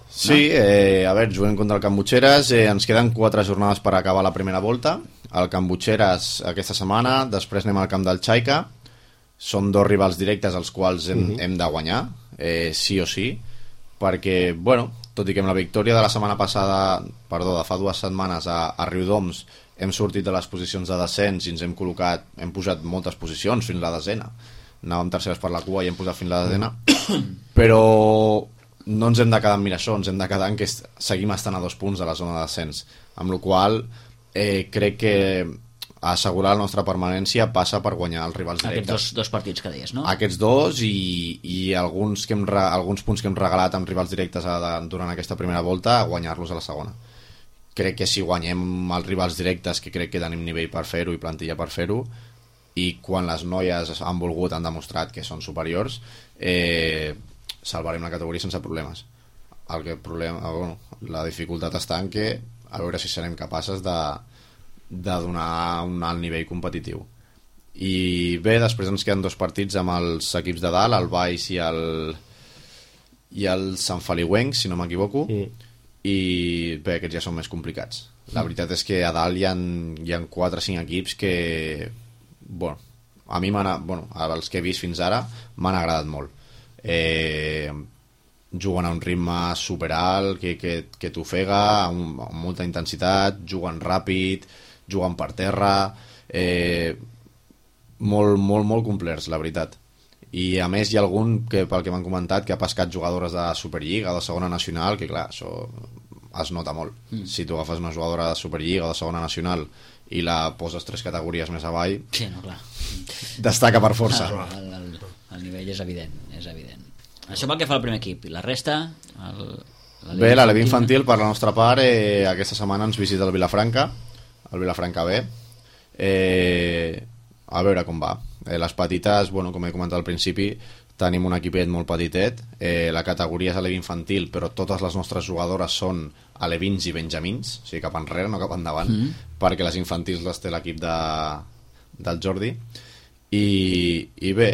Sí, a veure, juguem contra el Cambutxeres, ens queden 4 jornades per acabar la primera volta. El Cambutxeres aquesta setmana, després anem al camp del Xaica. Són 2 rivals directes als quals hem de guanyar, sí o sí, perquè, bueno, tot i que amb la victòria de la setmana passada, de fa 2 setmanes a Riudoms, hem sortit de les posicions de descens i ens hem pujat moltes posicions fins a la 10ª. Anàvem terceres per la cua i hem posat fins a la 10ª, però no ens hem de quedar en mirar això, ens hem de quedar en que seguim estant a 2 punts de la zona de descens, amb la qual crec que assegurar la nostra permanència passa per guanyar els rivals directes. Aquests dos partits que deies, no? Aquests 2 i alguns punts que hem regalat amb rivals directes durant aquesta primera volta, guanyar-los a la segona. Crec que si guanyem els rivals directes, que crec que tenim nivell per fer-ho i plantilla per fer-ho, i quan les noies han volgut, han demostrat que són superiors, salvarem la categoria sense problemes. La dificultat està en que a veure si serem capaces de donar un alt nivell competitiu. I bé, després ens queden 2 partits amb els equips de dalt, el Baix i el Sant Feliuenc, si no m'equivoco, i bé, aquests ja són més complicats. La veritat és que a dalt hi ha 4 o 5 equips que, bueno, a mi els que he vist fins ara m'han agradat molt. Juguen a un ritme superalt que t'ofega, amb molta intensitat, juguen ràpid, juguen per terra, molt complets, la veritat. I a més hi ha algun, pel que m'han comentat, que ha pescat jugadores de Superliga o de segona nacional, que clar, això es nota molt. Si tu agafes una jugadora de Superliga o de segona nacional i la poses 3 categories més avall, sí, no, clar, destaca per força. El nivell és evident, Això pel que fa al primer equip. I la resta? Bé, l'Alevi infantil, per la nostra part, aquesta setmana ens visita el Vilafranca B. A veure com va. Les petites, bueno, com he comentat al principi, tenim un equipet molt petitet. La categoria és Alevi infantil, però totes les nostres jugadores són alevins i benjamins, o sigui, cap enrere, no cap endavant, perquè les infantils les té l'equip del Jordi. I bé,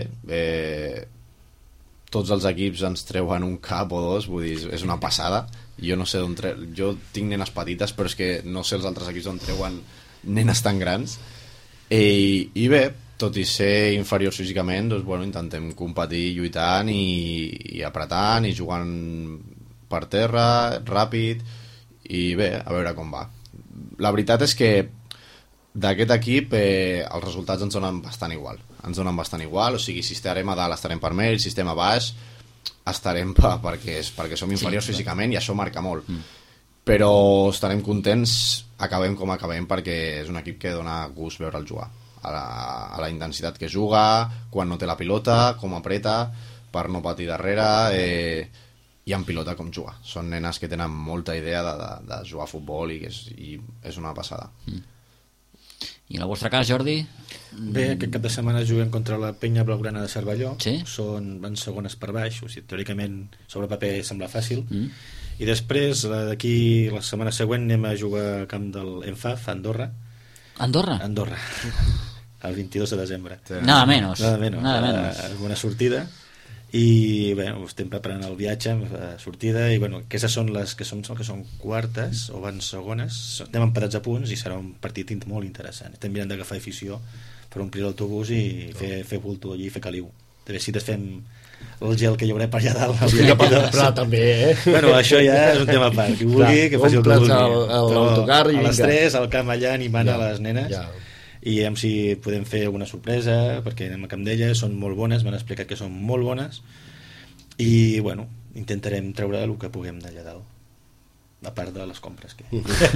tots els equips ens treuen un cap o 2, vull dir, és una passada. Jo no sé d'on jo tinc nenes petites, però és que no sé els altres equips d'on treuen nenes tan grans. I bé, tot i ser inferiors físicament, doncs, bueno, intentem competir lluitant i apretant i jugant per terra, ràpid, i bé, a veure com va. La veritat és que d'aquest equip els resultats ens donen bastant igual. O sigui, si estarem a dalt estarem per més, si estem a baix estarem perquè som inferiors físicament, i això marca molt. Però estarem contents, acabem com acabem, perquè és un equip que dona gust veure'l jugar. A la intensitat que juga, quan no té la pilota, com apreta, per no patir darrere, i en pilota com juga. Són nenes que tenen molta idea de jugar a futbol i és una passada. I en el vostre cas, Jordi? Bé, aquest cap de setmana juguem contra la Penya Blaugrana de Cervelló. Sí? Van segones per baix, o sigui, teòricament sobre paper sembla fàcil. I després, d'aquí la setmana següent, anem a jugar al camp del ENFAF, a Andorra. Andorra? El 22 de desembre. Nada menos. Una sortida. I bé, estem preparant el viatge, sortida, i bueno, aquestes són les que són quartes o van segones. Estem empatats a punts i serà un partit molt interessant. Estem mirant d'agafar afició per omplir l'autobús i fer bulto allí, fer caliu. També si desfem el gel que hi haurà per allà dalt. Pla, també, Bueno, això ja és un tema a part. Qui vulgui, que faci el que vulgui. L'autocar i a les 3 al camp allà animant a les nenes. Ja. I veiem si podem fer alguna sorpresa, perquè anem al camp d'elles, són molt bones, m'han explicat que són molt bones, i bueno, intentarem treure el que puguem d'allà dalt, a part de les compres que...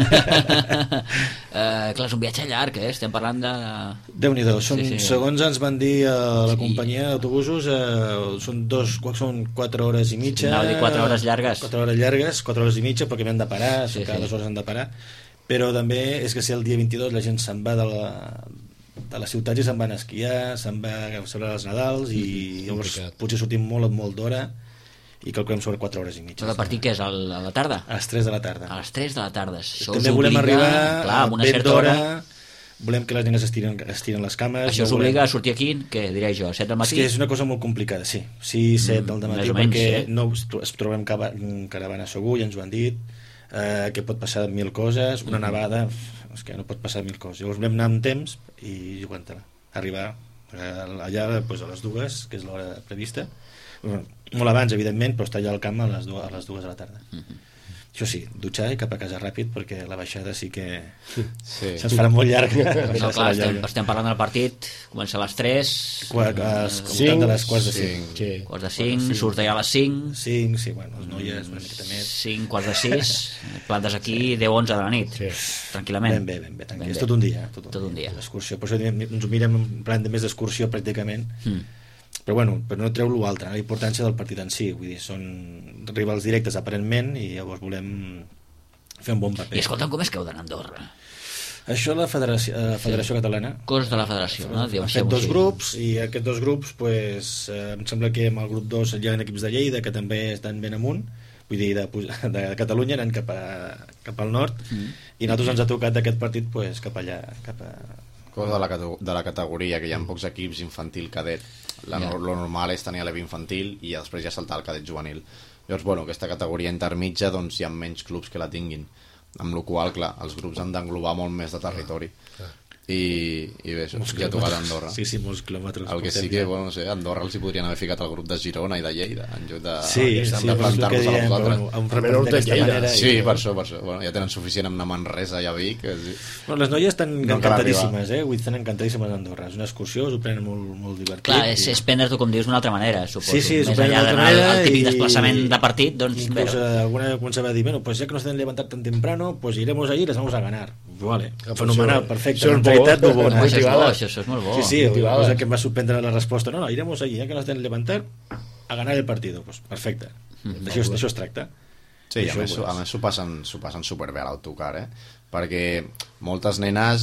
Clar, és un viatge llarg, estem parlant de... Déu-n'hi-do, segons ens van dir a la companyia d'autobusos, són 4 hores i mitja. Anava a dir 4 hores llargues. 4 hores i mitja, perquè hem de parar, cada 2 hores han de parar. Però també és que si el dia 22 la gent se'n va de les ciutats i se'n van a esquiar, se'n va a celebrar els Nadals, i llavors potser sortim molt d'hora i calculem sobre 4 hores i mitja. El partit que és a la tarda? A les 3 de la tarda. A les 3 de la tarda. També volem arribar amb una certa hora volem que les nenes estiren les cames. Això us obliga a sortir aquí, què diré jo, 7 del matí? És que és una cosa molt complicada, sí. Sí, 7 del matí, perquè no es trobem caravana segur, ja ens ho han dit, que pot passar 1000 coses, una nevada, és que no pot passar 1000 coses. Llavors volem anar amb temps i jugant-te-la. Arribar allà doncs, a les 2, que és l'hora prevista, molt abans, evidentment, però estar allà al camp a les 2 de la tarda. Això sí, dutxar i cap a casa ràpid, perquè la baixada sí que se'ns farà molt llarga. No, clar, estem parlant del partit, comença a les 3, de les quarts de 5. Quarts de 5, surt allà a les 5. 5, sí, bueno, les noies una miqueta més. 5, quarts de 6, plantes aquí 10-11 de la nit, tranquil·lament. Ben bé, tranquil. És tot un dia. Tot un dia. L'excursió, per això ens ho mirem en plan de més d'excursió pràcticament. Però bueno, per no treu l'altre, la importància del partit en si, vull dir, són rivals directes aparentment i llavors volem fer un bon paper. I escolta'm, com és que heu d'anar a Andorra? Això la Federació Catalana. Cos de la Federació, no? Ha fet 2 grups i aquests 2 grups, pues, em sembla que amb el grup 2 hi ha equips de Lleida que també estan ben amunt, vull dir, de Catalunya anant cap al nord, i a nosaltres ens ha tocat aquest partit pues, cap allà, de la categoria, que hi ha pocs equips infantil cadet. Lo normal és tenir l'EV infantil i després ja saltar al cadet juvenil. Llavors, bueno, aquesta categoria intermitja doncs hi ha menys clubs que la tinguin, amb la qual cosa, clar, els grups han d'englobar molt més de territori. I bé, això ja ha tocat a Andorra. Sí, molts quilòmetres. El que sí que, bueno, no sé, a Andorra els hi podrien haver ficat el grup de Girona i de Lleida, en lloc de plantar-nos a vosaltres. Sí, per això. Bueno, ja tenen suficient amb anar a Manresa i a Vic. Bueno, les noies estan encantadíssimes, estan encantadíssimes a Andorra. És una excursió, s'ho prenen molt divertit. Clar, és prendre-t'ho, com dius, d'una altra manera, suposo. Sí, més enllà d'anar al típic desplaçament de partit, doncs... Inclús alguna començava a dir, bueno, pues ya que nos han levantado tan temprano, pues iremos allí y les vamos a ganar. Vale, fenomenal, perfecte. Això és molt bo. Sí, cosa que em va sorprendre la resposta. No, iremos allí, que nos han levantar a ganar el partido. Pues perfecte. D'això es tracta. Sí, a més s'ho passen superbé a l'autocar, perquè moltes nenes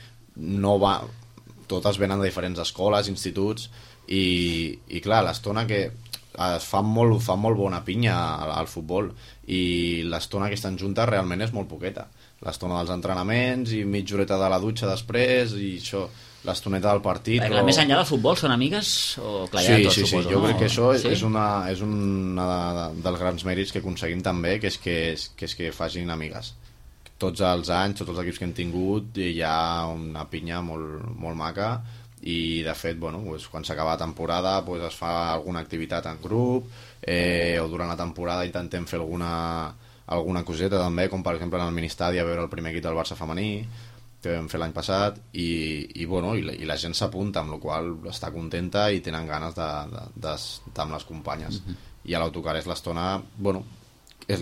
totes venen de diferents escoles, instituts, i clar, l'estona que es fa molt bona pinya al futbol, i l'estona que estan juntes realment és molt poqueta. L'estona dels entrenaments i mitja horeta de la dutxa després, i això, l'estoneta del partit. Però... Més enllà del futbol són amigues? O, clar, sí, jo crec que això és un dels grans mèrits que aconseguim també, que és que facin amigues. Tots els anys, tots els equips que hem tingut, hi ha una pinya molt maca, i de fet, bueno, quan s'acaba la temporada es fa alguna activitat en grup, o durant la temporada intentem fer alguna coseta també, com per exemple en el ministadi a veure el primer equip del Barça femení que vam fer l'any passat, i la gent s'apunta, amb la qual està contenta i tenen ganes d'estar amb les companyes. I a l'autocar és l'estona, bueno, és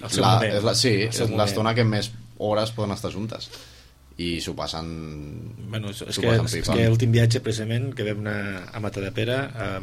l'estona que més hores poden estar juntes, i s'ho passen... Bueno, és que l'últim viatge precisament que vam anar a Matadepera,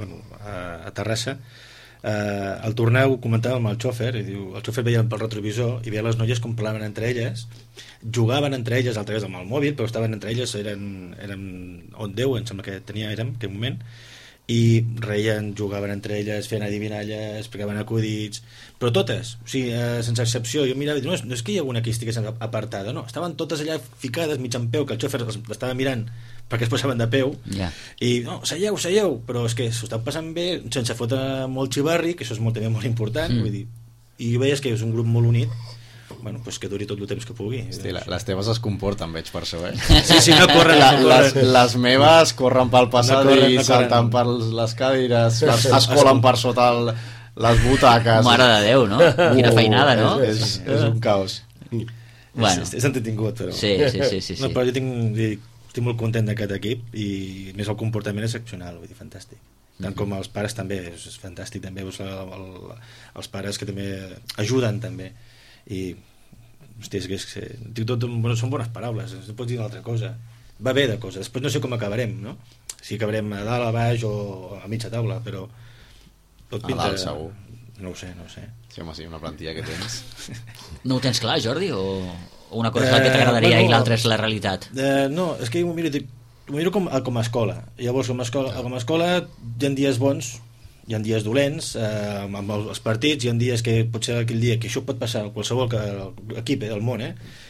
a Terrassa, al tornar ho comentàvem amb el xòfer, i diu, el xòfer veia pel retrovisor i veia les noies com parlaven entre elles, jugaven entre elles a través amb el mòbil, però estaven entre elles, eren 10 em sembla que en aquell moment, i reien, jugaven entre elles, feien adivinalles, explicaven acudits, però totes, o sigui, sense excepció. Jo mirava i dic, no és que hi ha alguna que estigués apartada, no, estaven totes allà ficades mig en peu, que el xòfer l'estava mirant perquè es posaven de peu, i no, seieu, però és que s'ho estan passant bé sense fotre molt xivarri, que això és també molt important, vull dir, i veies que és un grup molt unit, bueno, pues que duri tot el temps que pugui. Hosti, les teves es comporten, veig, per això, Sí, no corren. Les meves corren pel passadís, saltant per les cadires, es colen per sota les butaques. Mare de Déu, no? Quina feinada, no? És un caos. Bueno. És entretingut, però... Sí. No, però jo estic molt content d'aquest equip, i més el comportament és excepcional, vull dir, fantàstic. Tant com els pares també, és fantàstic també, els pares que també ajuden també, i hosti, diu tot, bueno, són bones paraules, no pots dir una altra cosa, va bé de cosa, després no sé com acabarem, no? Si acabarem a dalt, a baix o a mitja taula, però tot pinta... A dalt segur. No ho sé. Sí, home, sí, una plantilla que tens. No ho tens clar, Jordi, o una cosa és la que t'agradaria i l'altra és la realitat? No, és que jo m'ho miro com a escola. Llavors, com a escola hi ha dies bons, hi ha dies dolents, amb els partits hi ha dies que potser aquell dia, que això pot passar a qualsevol equip del món,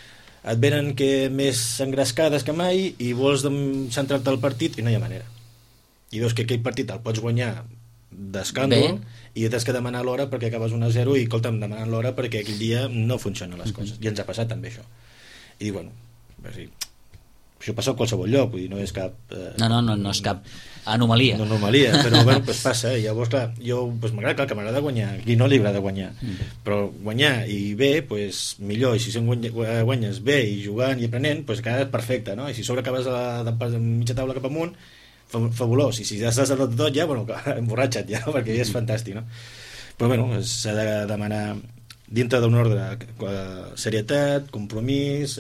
et venen que més engrescades que mai i vols centrar-te al partit i no hi ha manera. I veus que aquell partit el pots guanyar d'escàndol i tens que demanar l'hora perquè acabes 1-0 i escolta'm, demanant l'hora perquè aquell dia no funcionen les coses. I ens ha passat també això. I dic, bueno, això passa a qualsevol lloc, vull dir, no és cap... No és cap anomalia. No anomalia, però bueno, pues passa. I llavors, clar, jo pues, m'agrada, clar, que m'agrada guanyar. A qui no li agrada guanyar? Però guanyar i bé, pues, millor. I si guanyes bé i jugant i aprenent, pues quedes perfecte, no? I si sobre acabes de mitja taula cap amunt, fabulós. I si ja estàs a tot ja, bueno, emborratxa't ja, perquè ja és fantàstic, no? Però bueno, s'ha de demanar dintre d'un ordre serietat, compromís,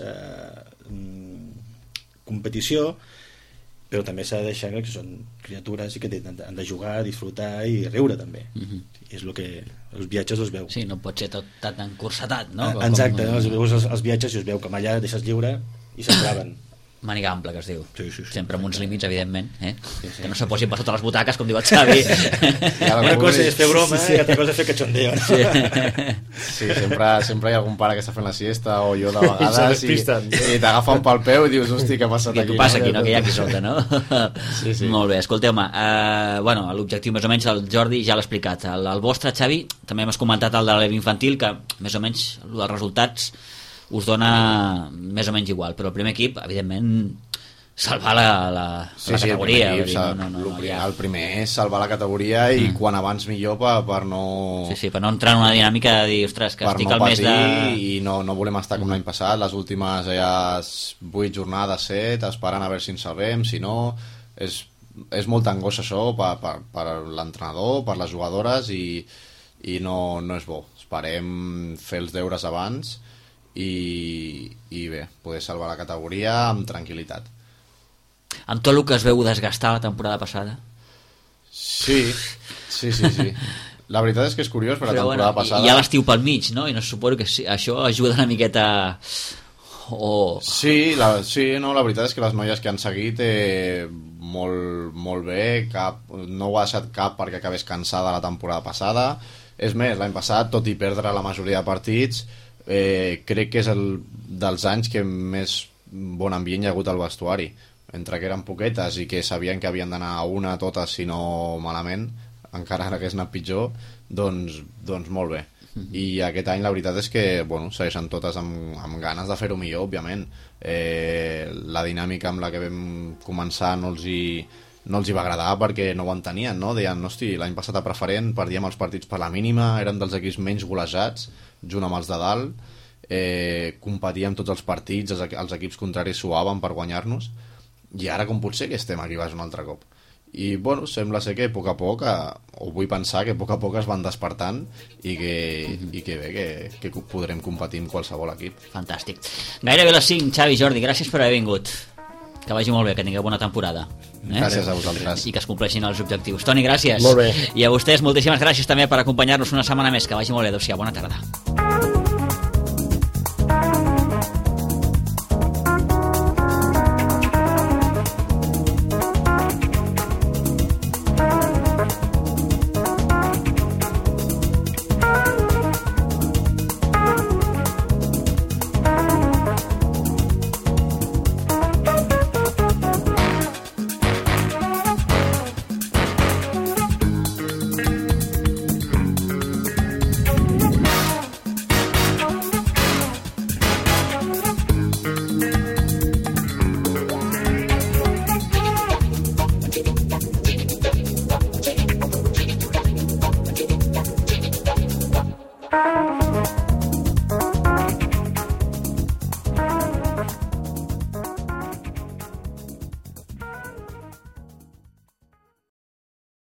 competició, però també s'ha de deixar que són criatures i que han de jugar, disfrutar i riure també. I és el que els viatges es veu. Sí, no pot ser tot tan encursetat, no? Exacte, els viatges es veu que allà deixes lliure i s'entraven. Màniga ampla, que es diu. Sí. Sempre amb uns límits, evidentment, que no se posin per sota les butaques, com diu el Xavi. Una cosa és fer broma i altra cosa és fer cachondeo. Sí, sempre hi ha algun pare que està fent la siesta o jo de vegades i t'agafen pel peu i dius, hosti, què ha passat aquí? Què passa aquí, no? Que hi ha aquí sota, no? Sí. Molt bé, escolteu-me, l'objectiu més o menys el Jordi ja l'ha explicat. El vostre, Xavi, també hem comentat el de l'Evi infantil, que més o menys els resultats us dona més o menys igual, però el primer equip, evidentment, salvar la categoria. El primer és salvar la categoria i quan abans millor per no... Sí, per no entrar en una dinàmica de dir, ostres, que estic al mes de... I no volem estar com l'any passat, les últimes ja 8 jornades, 7, esperant a veure si ens salvem, si no... És molta angoixa això per l'entrenador, per les jugadores i no és bo. Esperem fer els deures abans i bé, poder salvar la categoria amb tranquil·litat. Amb tot el que es veu desgastar la temporada passada? Sí. La veritat és que és curiós, però la temporada passada... Hi ha l'estiu pel mig, no? I no suposo que això ajuda una miqueta... Sí, la veritat és que les noies que han seguit molt bé, no ho ha deixat cap perquè acabés cansada la temporada passada. És més, l'any passat, tot i perdre la majoria de partits, crec que és dels anys que més bon ambient hi ha hagut al vestuari, entre que eren poquetes i que sabien que havien d'anar a una totes, si no malament, encara hagués anat pitjor, doncs molt bé. I aquest any la veritat és que segueixen totes amb ganes de fer-ho millor, òbviament. La dinàmica amb la que vam començar no els hi va agradar perquè no ho entenien, no? Deien, hosti, l'any passat a preferent perdíem els partits per la mínima, érem dels equips menys golejats junt amb els de dalt, competíem tots els partits, els equips contraris suaven per guanyar-nos, i ara com pot ser que estem aquí baix un altre cop? I sembla ser que a poc a poc, o vull pensar que a poc es van despertant i que bé, que podrem competir amb qualsevol equip. Fantàstic. Gairebé les 5, Xavi, Jordi, gràcies per haver vingut. Que vagi molt bé, que tingueu bona temporada. Gràcies a vosaltres. I que es compleixin els objectius. Toni, gràcies. Molt bé. I a vostès moltíssimes gràcies també per acompanyar-nos una setmana més. Que vagi molt bé. Adéu-siau, bona tarda.